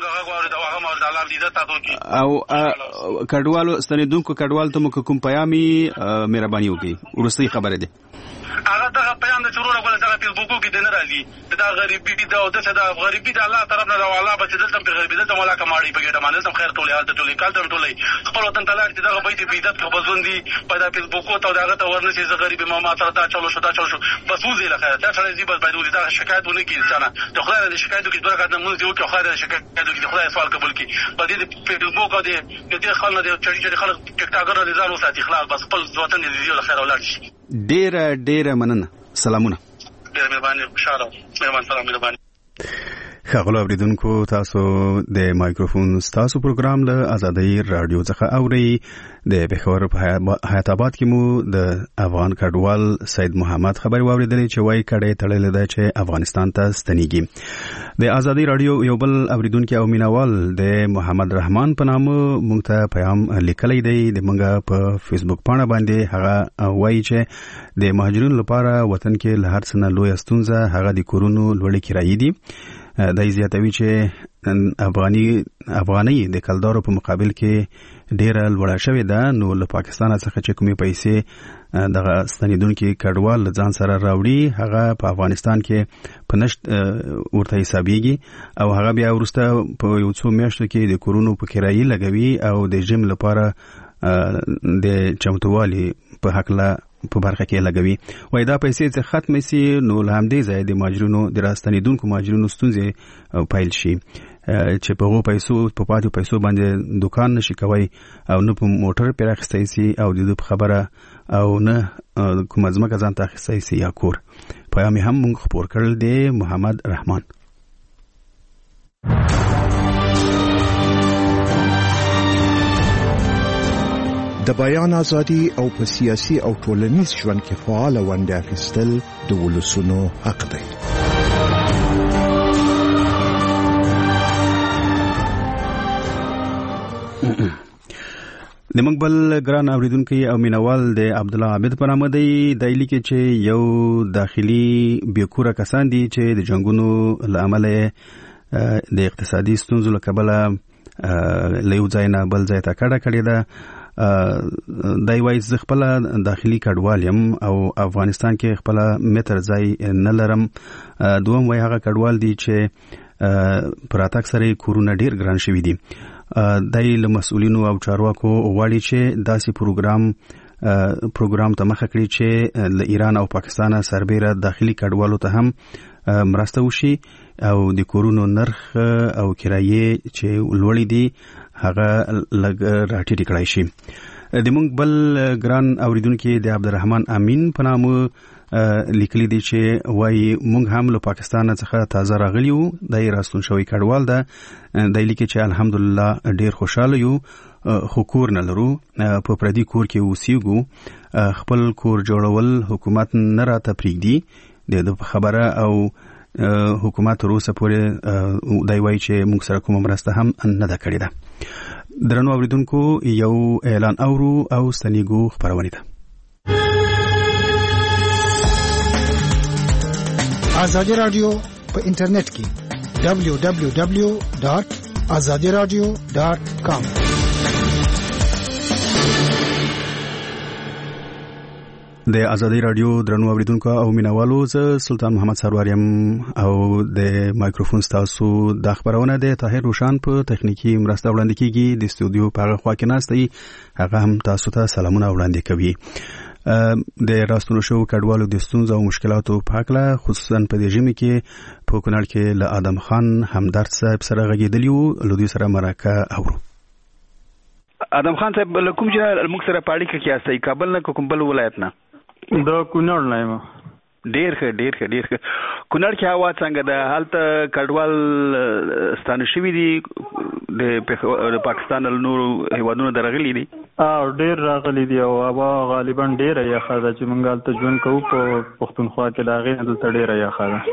او کډوالو ستنیدونکو کډوال ته مو کوم پیامي مهرباني وکړي ورستي خبره ده هغه دغه پیام د چورونه غوړه دغه فیسبوکو کې د نه راځي دا غریبي دي او د غریبي د الله طرف نه او الله به دلته په غریبي دلته ملاکه ماړي په ګډه باندې سم خیر ټولې حالت ټولې کال ټولې خپل وطن ته لاړ چې دغه بیت په عزت کې بزوندي په دا فیسبوکو ته دغه ته ورنسي ز غریبي ما سره دا چلو شو بس وزي له خیر دا سره زی بس باید دا شکایت ونه کیږي څنګه د خدای د شکایت کې برکت نه مونږ یو کې خدای د شکایت کې خدای سوال قبول کړي په دې فیسبوک او دې خلک د چړي خلک ټیک ټاکر نه ځانو ساتي خلاص بس خپل وطن دې له خیر ولر شي ډېر مننه سلامونه ډېر مهرباني خوشاله مهربان سلام مهرباني خغلو اوریدونکو تاسو د مایکروفون تاسو پروګرام له آزادۍ رادیو څخه اوري د بخور په حیات آباد کې مو د افغان کډوال سید محمد خبري واوریدلې چې وای کډې تړلې ده چې افغانستان ته ستنیږي د آزادۍ رادیو یو بل اوریدونکو او مینوال د محمد رحمان په نامه مونږ ته پیغام لیکلی دی د مونږه په فیسبوک پاڼه باندې هغه وایي چې د مهاجرینو لپاره وطن کې له هر څه نه لوی ستونزه هغه د کورونو لوړې کرایې دي د زیاتوي چې افغاني د کلدارو په مقابل کې ډیره لوړه شوې ده. نو له پاکستان څخه چې کومې پیسې دغه ستنیدونکو کډوال ځان سره راوړي هغه په افغانستان کې په نشت ورته حسابيږي او هغه بیا ورسته په یو څو میاشتو کې د کورونو په کرایي لګوي او د جیم لپاره د چمتووالي په حق لا په برخه کې لګوي. وای دا پیسې چې ختم شي نو له همدې ځای د ماجرونو د راستنیدونکو ماجرونو ستونزې پیل شي چې په هغو پیسو په پاتې پیسو باندې دکان نشي کوي او نه په موټر پیر اخیستی سي او د خبره او نه کوم ځمکه ځان ته اخیستی سي یا کور. پیغام هم موږ خبر کړل دی محمد رحمان. د بیان ازادي او په سیاسي او ټولنیز ژوند کې فعال ونډه اخیستل د ولسونو حق دی. د مقبل ګران اوریدونکو او مینوال د عبد الله عابد پر آمدی د لیکي چې یو داخلي بیکوره کسان دي چې د جنگونو لامل د اقتصادي ستونزو لکبله لیو ځای نه بل ځای ته کډه کړې ده. دای وایي زه خپل داخلي کډوال یم او افغانستان کې خپل متر ځای نه لرم. دوم وایي هغه کډوال دي چې پر اتاک سره کورونه ډیر ګران شوي دي. دای له مسؤلینو او چارواکو غواړي چې داسې پروګرام ته مخه کړي چې له ایران او پاکستان سربېره داخلي کډوالو ته هم مرسته وشي او د کورونو نرخ او کرایې چې لوړې دي هغه لږ راټیټ کړای شي. د موږ بل ګران اوریدونکو د عبدالرحمن امین په نامه لیکلي دي چې وایي موږ هم له پاکستان څخه تازه راغلی یو. د راستون شوی کډوال ده. د لیکي چې الحمدلله ډیر خوشاله یو خو کور نه لرو په پردي کور کې اوسېږو. خپل کور جوړول حکومت نه راته پرېږدي د خبره او حکومت روسه پورې دای وایي چې موږ سره کومه مرسته هم نه ده کړې ده. درنو اوریدونکو یو اعلان اورو او ستنیګو خبرونه ده. آزادی رادیو په انټرنیټ کې www.azadiradio.com. د ازادي رادیو درنو اوریدونکو او مینوالو زه سلطان محمد سرواریم او د مایکروفون تاسو د خبرونه د طاهر روشان په تخنیکی مرسته وړاندې کیږي. د استودیو په خوا کې ناستي هغه هم تاسو ته سلامونه وړاندې کوي. د راستونو شو کډوالو د ستونزو او مشکلاتو په اړه خصوصا په دې ژمي کې په کونړ کې له آدم خان همدرد صاحب سره غږیدلیو. لودي سره مرکه اورو. آدم خان صاحب کوم چې موږ سره پاړی کې کیاسي کابل نه کوم بل ولایت نه د کونړ نه یم. ډیر ښه کونړ کې هوا څنګه ده؟ هلته کډوال ستانه شوي دي د پاکستان له نورو هیوادونو درغلي دي؟ ډیر راغلي دي او هوا غالبا ډیره یخه ده چې موږ هلته ژوند کوو په پښتونخوا کې. د هغې نه دلته ډیره یخه ده.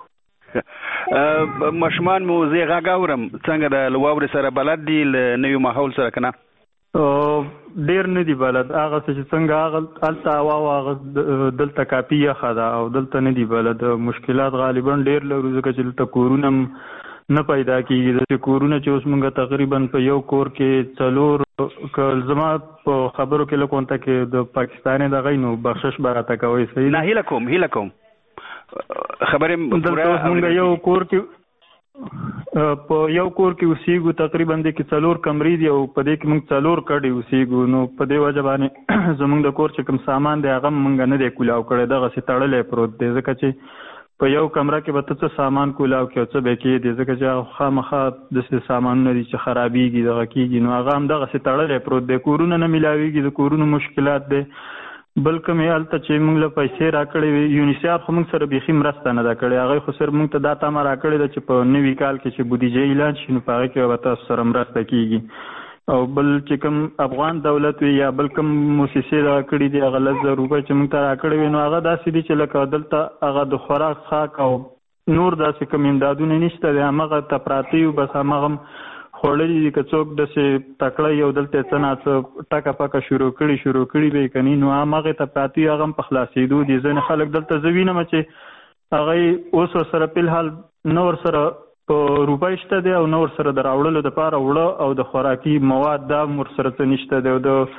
ماشومان مو زه غږ اورم څنګه ده؟ له واورې سره بلد دي له نوي ماحول سره که نه؟ ډیر نه دی بلد. هغه چې څنګه هلته هوا هغه دلته کافي یخه ده او دلته نه دی بلد. مشکلات غالبا ډیر لرو ځکه چې دلته کورونه نه پیدا کېږي. داسې کورونه چې اوس موږ تقریبا په یو کور کې 4 زما په خبرو کې لکونته کې د پاکستاني دغه نو بخشش به راته کوئ. صحیح نه؟ هیله کوم خبرې موږ یو کور کې په یو کور کې اوسېږو تقریبا د کې 4 کمرې دي او په دې کې موږ 4 کډې اوسېږو. نو په دې وجه باندې زموږ د کور چې کوم سامان دی هغه موږ نه دی کولاو کړی. دغسې تړلی پروت دی ځکه چې په یو کمره کې به ته څه سامان کولاو کې او څه به کېدې ځکه چې هغه خامخا داسې سامانونه دي چې خرابېږي دغه کېږي. نو هغه هم دغسې تړلی پروت دی. کورونه نه میلاوېږي. د کورونو مشکلات دی. بلکې مې هلته چې موږ له پیسې راکړې وي یونیسیف خو موږ سره بیخي مرسته نه ده کړې. هغوی خو صرف موږ ته دا تمه راکړې ده چې په نوي کال کې چې بودیجه اعلان شي نو په هغې کې به تاسو سره مرسته کېږي. او بل چې کوم افغان دولت وي یا بل کوم موسسې دغه کړي دي هغه 10,000 روپۍ چې موږ ته راکړې وي نو هغه داسې دي چې لکه دلته هغه د خوراک خاک او نور داسې کوم امدادونه نشته دی. همغه ته پراته یو بس همغه خوړلي دي. که څوک داسې تکړه یو دلته څه نه څه ټکه پکه شروع کړي به یې کني نو همغې ته پراته یو هغه هم په خلاصېدو دي. ځینې خلک دلته زه وینم چې هغوی اوس ورسره فلحال نه ورسره روپۍ شته دی او نور سره د راوړلو دپاره وړه او د خوراکي مواد دا ور سره څه نشته دی او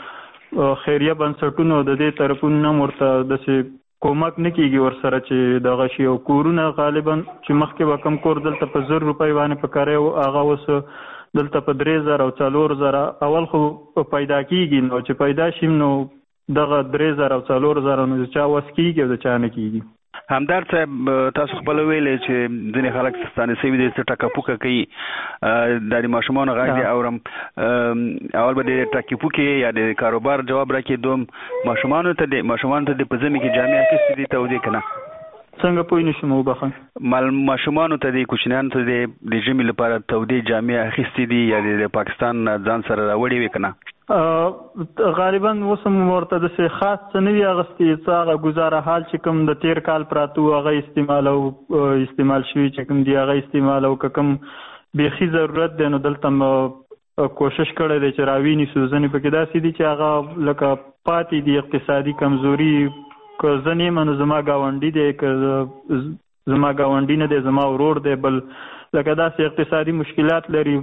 د خیریه بنسټونو د دې طرفونو هم ورته داسې کومک نه کېږي ور سره چې دغه شي او کورونه غالبا چې مخکې به کم کور دلته په 1000 روپۍ باندې په کاری هغه اوس دلته په 3000 او 4000 اول خو پیدا کېږي نو چې پیدا شي نو دغه 3000 او 4000 نو چا وس کېږي او د چا نه کېږي. همدار صاحب تاسو خپل ویلې چې ځینې خلک ستانه سوي دي چې ټکا پوکه کوي د ماشومان غږ دی اورم اول به د ټکی پوکي یا د کاروبار جواب راکې دوم ماشومان ته د په ځمې کې جامع اخیستې دي ته ودی کنه څنګه پوه نشم وبخښه ماشومان ته د کوچنیان ته د ژمي لپاره تودې جامع اخیستې دي یا د پاکستان ځان سره راوړي وي کنه غالبا وسم ورته د څه خاص څه نه وي اغستې څه هغه ګزاره حال چې کوم د تیر کال پراتو هغه استعمال شوي چې کوم دی هغه استعمال او کوم بیخي ضرورت دی نو دلته کوشش کړی دی چې راویني سوزنې پکې داسې دي چې هغه لکه پاتې دي اقتصادي کمزوري که زه نه یم نو زما ګاونډي دی که زما ګاونډي نه دی زما ورور دی بل لکه داسې اقتصادي مشکلات لري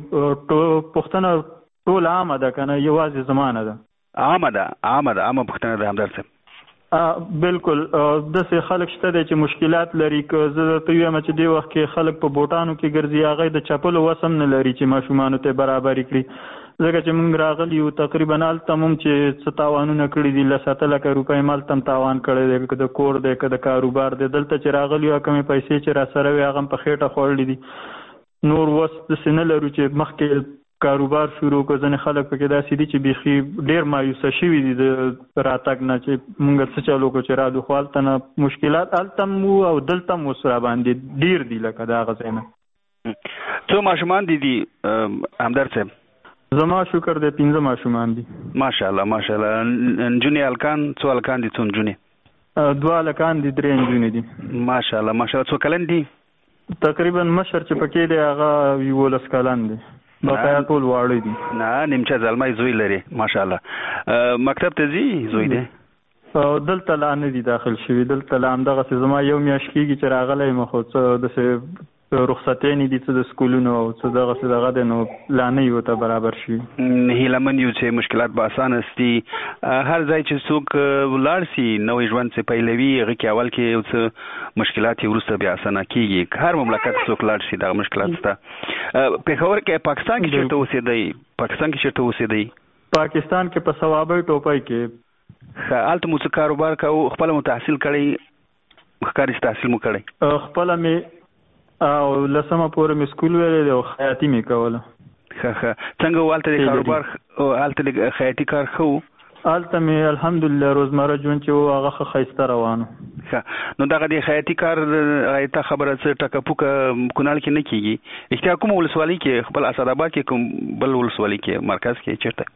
پوښتنه ټول عامه ده کنه یوازې زمانه ده عامه پوښتنه ده همدار صاحب بالکل داسې خلک شته دی چې مشکلات لري که زه درته ویم چې دې وخت کې خلک په بوټانو کې ګرځي هغه د چپلو وسم نه لري چې ماشومانو ته برابري کړي ځکه چې موږ راغلي یو تقریبا هلته هم چې څه تاوانونه کړي دي 7 روپۍ مالته هم تاوان کړی دی که د کور دی که د کاروبار دی دلته چې راغلي یو کمې پیسې چې را سره وي هغه هم په خېټه خوړلي دي نور وس داسې نه لرو چې مخکې کاروبار شروع کو ځنې خلک پکې داسې دي چې بیخي ډېر مایوسه شوي دي د راتګ نه چې موږ څه چلو کو چې رالو خو هلته نه مشکلات هلته هم او دلته هم اوس راباندې ډېر دي لکه د هغه ځای نه. څو ماشومان دي همدار صاحب؟ زما شکر دی 15 ماشومان دي. ماشاءالله نجونې هلکان څو هلکان دي څو نجونې؟ 2 هلکان دي 3 نجونې دي. ماشاءالله څو کلن دي؟ تقریبا مشر چې پکې دی هغه 11 کلن دی. بقایا ټول واړه دي. نه نیمچه زلمی زوی لري ماشاءالله. مکتب ته ځي زوی دی؟ دلته لا نه دي داخل شوي دلته لا همدغسې زما یو میاشت کېږي چې راغلی یم خو څه داسې رخصتۍ دي څه د سکولونو او څه دغسې دغه دی نو لا نه یو ته برابر شوي. هیله یو چې مشکلات به اسانه سي هر ځای چې څوک ولاړ سي نوی ژوند څه پیلوي هغه کې اول کې یو څه مشکلات یې وروسته بیا اسانه کېږي هر مملکت څوک لاړ شي دغه مشکلات شته. پېښور کې پاکستان کې چېرته اوسېدی؟ پاکستان کې په ثوابۍ ټوپۍ کې. هلته مو څه کاروبار کوو خپله مو تحصیل کړی ښکاري چې تحصیل مو کړی؟ خپله مې او 10مه پورې مې سکول ویلی دی او خیاطي مې کوله. څنګه و هلته د کاروبار هلته د خیاطي کار ښه و؟ هلته مې الحمدلله روزمره ژوند چې و هغه ښه ښایسته روان و. نو دغه د خیاطي کار غایطه خبره څه ټکه پوکه کونړ کې نه کېږي احتیا کومه ولسوالۍ کې خپل اسداباد کې کوم بل ولسوالۍ کې مرکز کې چېرته؟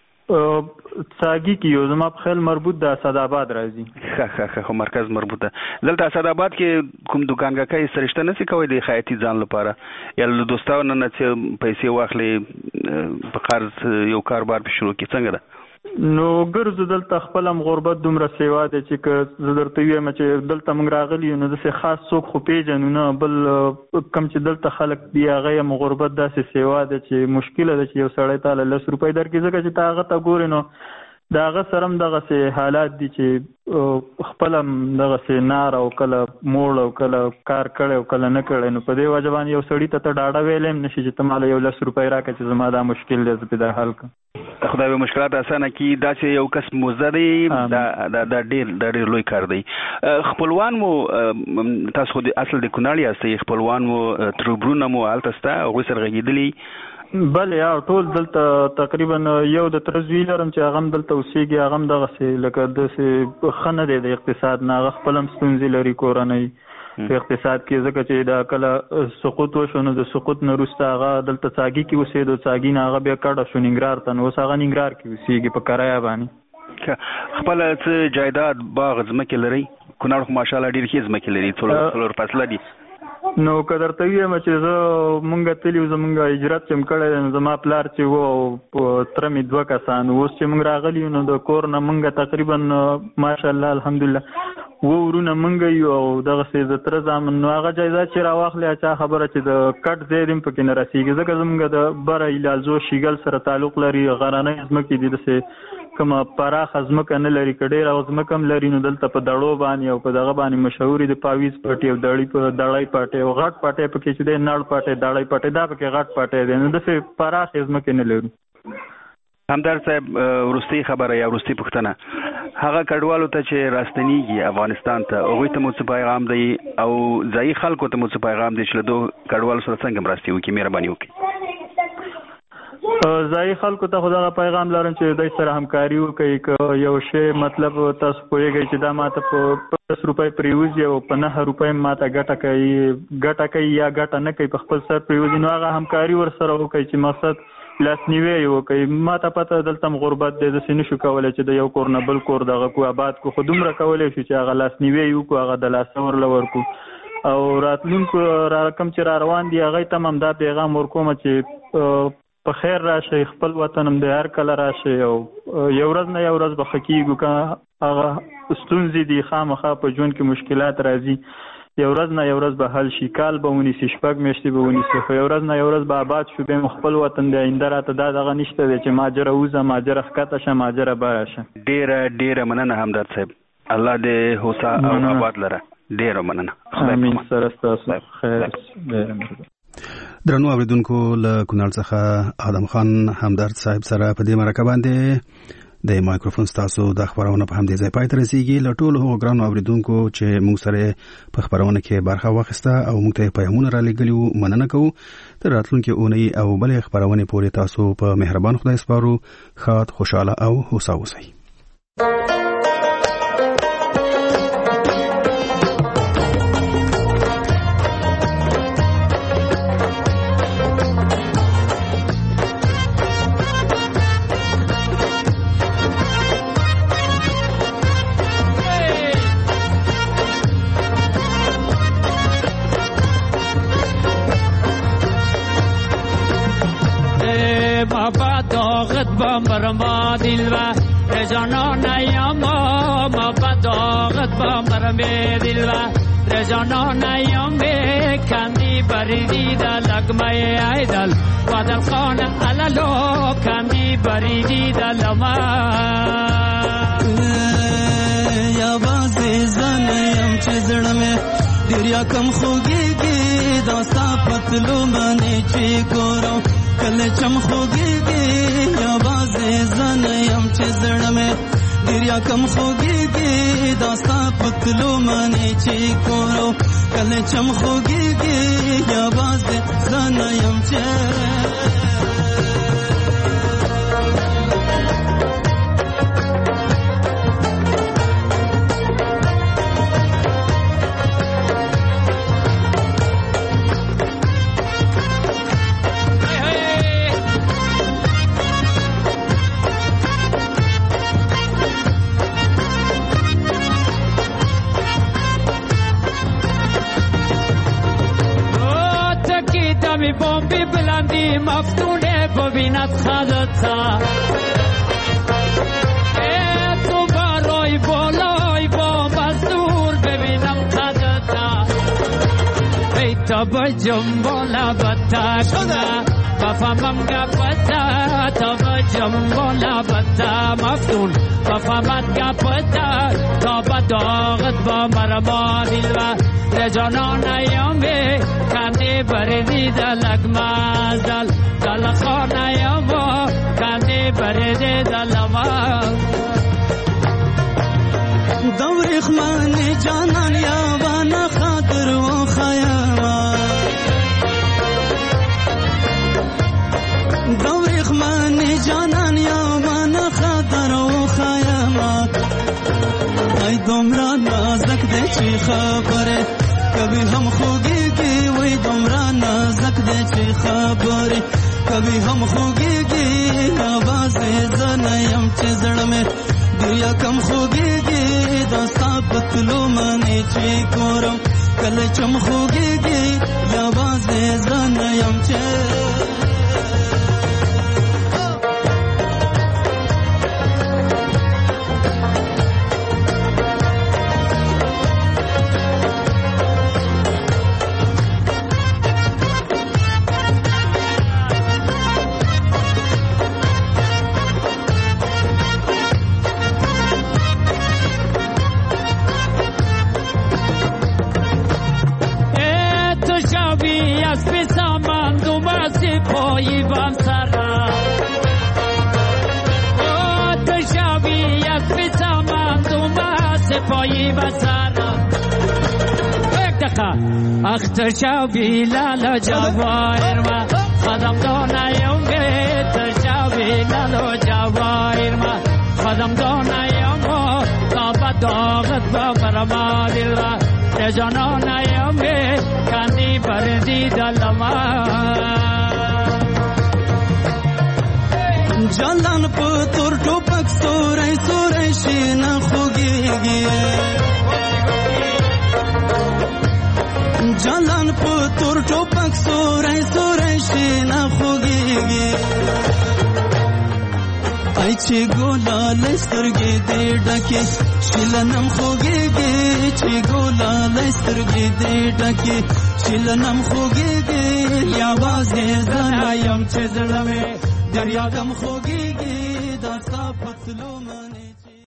څاګي کې یو زما په خیال مربوط د اسداباد راځي. خو مرکز مربوط ده. دلته اسداباد کې کوم دکانګاکۍ سره شته نشي کوی د خیاطي ځان لپاره یا له دوستانو نه څه پیسې واخلې په قرض یو کاروبار په شروع کې څنګه ده؟ نو ګرځو دلته خپل هم غربت دومره سیوا دی چې که زه درته ویم چې دلته موږ راغلي یو نو داسې خاص څوک خو پیژنو نه بل کم چې دلته خلک دي هغه هم غربت داسې سیوا دی چې مشکله ده چې یو سړی تاله 10 روپۍ درکړي ځکه چې ته هغه ته ګورې نو د هغه سره هم دغسې حالات دي چې خپله هم دغسې نار او کله موړ او کله کار کړی او کله نه کړی نو په دې وجه باندې یو سړي ته ډاډه ویلی هم نشي چې ته ماله یو 10 روپۍ راکړه چې زما دا مشکل دی زه پې دا حل کړم. خدای به مشکلات اسانه کړي دا چې یو کس موزه دی دا ډېر لوی کار دی. خپلوان مو تاسو خو اصل د کونړ یاستئ خپلوان مو تربرونه مو هلته شته هغوی سره غږېدلي؟ بله یا ټول دلته تقریبا یو د تره زوی لرم چې هغه هم دلته اوسېږي هغه هم دغسې لکه داسې ښه نه دی د اقتصاد نه هغه خپل هم ستونزې لري کورنۍ په اقتصاد کې ځکه چې دا کله سقوط وشو نو د سقوط نه وروسته هغه دلته څاګي کې اوسېدو څاګي نه هغه بیا کډه شو ننګرهار ته نو اوس هغه ننګرهار کې اوسېږي په کرایه باندې. خپله څه جایداد باغ ځمکې لرئ؟ کونړ خو ماشاءالله ډېر ښې ځمکې لري څلور فصله دي. نو که درته ویم چې زه مونږ تلي زمونږ هجرت چې م کړی دی نو زما پلار چې و او تره مې 2 کسان اوس چې مونږ راغلي یو نو د کور نه مونږ تقریبا ماشاءالله الحمدلله ورونه مونږ یو او دغه سي د تر ځامن نو هغه جایزه چې راواخلې چا خبره چې د کټ زیدم پکې نه رسیږي ځکه زمونږ د بره ایلالزو شیګل سره تعلق لري غرانه ځمکې دي د سي کومه پراخ ځمکه نه لري کډیر او ځمکه هم لري نو دلته په دړو باندې او په دغه باندې مشهوري د پاویز پټي او دړای پټي او غټ پټي پکې چې د نړ پټي دړای پټي دا پکې غټ پټي دي نو د سي پراخ ځمکه نه لري. همدار صاحب ورستي خبره یا ورستي پښتنه هغه کډوالو ته چې راستنیږي افغانستان ته هغه ته مو څه پیغام دی او ځای خلکو ته مو څه پیغام دی چې له دوه کډوالو سره څنګه مرستي وکړي مهرباني وکړي. ځای خلکو ته خدای پیغام لرم چې دای سره همکاري وکړي که یو شی مطلب تاسو پوهیږئ چې دا ماته په 10 روپۍ پریوزي او په 9 روپۍ ماته ګټه کوي یا ګټه نه کوي په خپل سر پریوزي نو هغه همکاري ور سره وکړي چې مقصد لاسنیوي وکړي. ماته پته دلته غربت دی د سینې شو کولای چې د یو کور نه بل کور دغه کو آباد کو خودم را کولای شو چې هغه لاسنیوي وکړو هغه د لاس ورلور کو او راتلونکو رقم چې را روان دي هغه تمام دا پیغام ورکوم چې په خیر راشي خپل وطن هم د هر کله راشي او یو ورځ نه یو ورځ به خکېږو که هغه ستونزې دي خامخا په ژوند کې مشکلات راځي یو ورځ نه یو ورځ به حل شي کال به ونیسي شپږ میاشتې به ونیسي خو یو ورځ نه یو ورځ به آباد شو بیا مو خپل وطن دی آینده راته دا دغه نشته دی چې ماجره وځه ماجره ښکته شه ماجره بره شه. ډېره مننه همدرد صاحب الله دې هوسا او آباد لره ډېره مننه. امین سره ستاسو خیر ډېره مننه. درنو اوریدونکو له کونړ څخه آدم خان همدرد صاحب سره په دې مرکه باندې د مایکروفون تاسو د خبرونه په همدې ځای پای ته رسیدي. له ټولو هغو ګرانو اوریدونکو چې موږ سره په خبرونه کې برخه واخیسته او موږ ته پیغامونه را لېږلي مننه کوو. تر راتلونکي اونۍ او بلې خبرونه پورې تاسو په مهربان خدای سپارو. ښاد خوشاله او هوسا اوسئ. مرما دلوا رجانا نیاما ما بداغت با مرمه دلوا رجانا نیامه کندی بریدی دا لگمه ایدل وادل خانه علالو کندی بریدی دا لما یا بازی زنیم چه زڑمه دریا کم خوگی گی داستا پتلو منی چی گورو کل چم خوگی گی یا بازی زنیم چه زڑمه دریا کم خوگی گی داستا پتلو منی چی گورو کل چم خوگی گی یا بازی زنیم چه بومبی بلندی مفتونه ببیند خدتا تو برای بالای بام از دور ببینم خدتا ای تا با جنبالا بتا کنه بفهمم گپتا تا با جنبالا بتا مفتون بفهمت گپتا تا با داغت با مرما دلوا رجانان ایامه کندی بریدی دلک مازدل دلخان ایامه کندی بریدی دلما دوریخ من جانان یابان خاطر و خیاما دوریخ من جانان یابان خاطر و خیاما ای دمرا نازک ده چی خبره کبھی ہم خوگی گی وہی دمرا نازک دے چی خبری کبھی ہم خوگی گی آواز زنیم چی زڑ میں دنیا کم خوگی گی داستا پتلو منی چی کورم کل چم خوگی گی آواز زنیم چی پایی بسرم یک دقیقه اختشا بیلال جواهر ما خدم دانیم اختشا بیلال جواهر ما خدم دانیم تابت داغت ببرما دل را جانانیم کندی بردی دلما جلان پتور ټوپک سورای سورای شین خوږیږي جلان پتور ټوپک سورای سورای شین خوږیږي ای چې ګولا لسترګې دې ډکه شلنم خوږیږي چې ګولا لسترګې دې ډکه شلنم خوږیږي یا وازه زنایم چې زړه مې دریادم خوږیږي دا ستا پتلو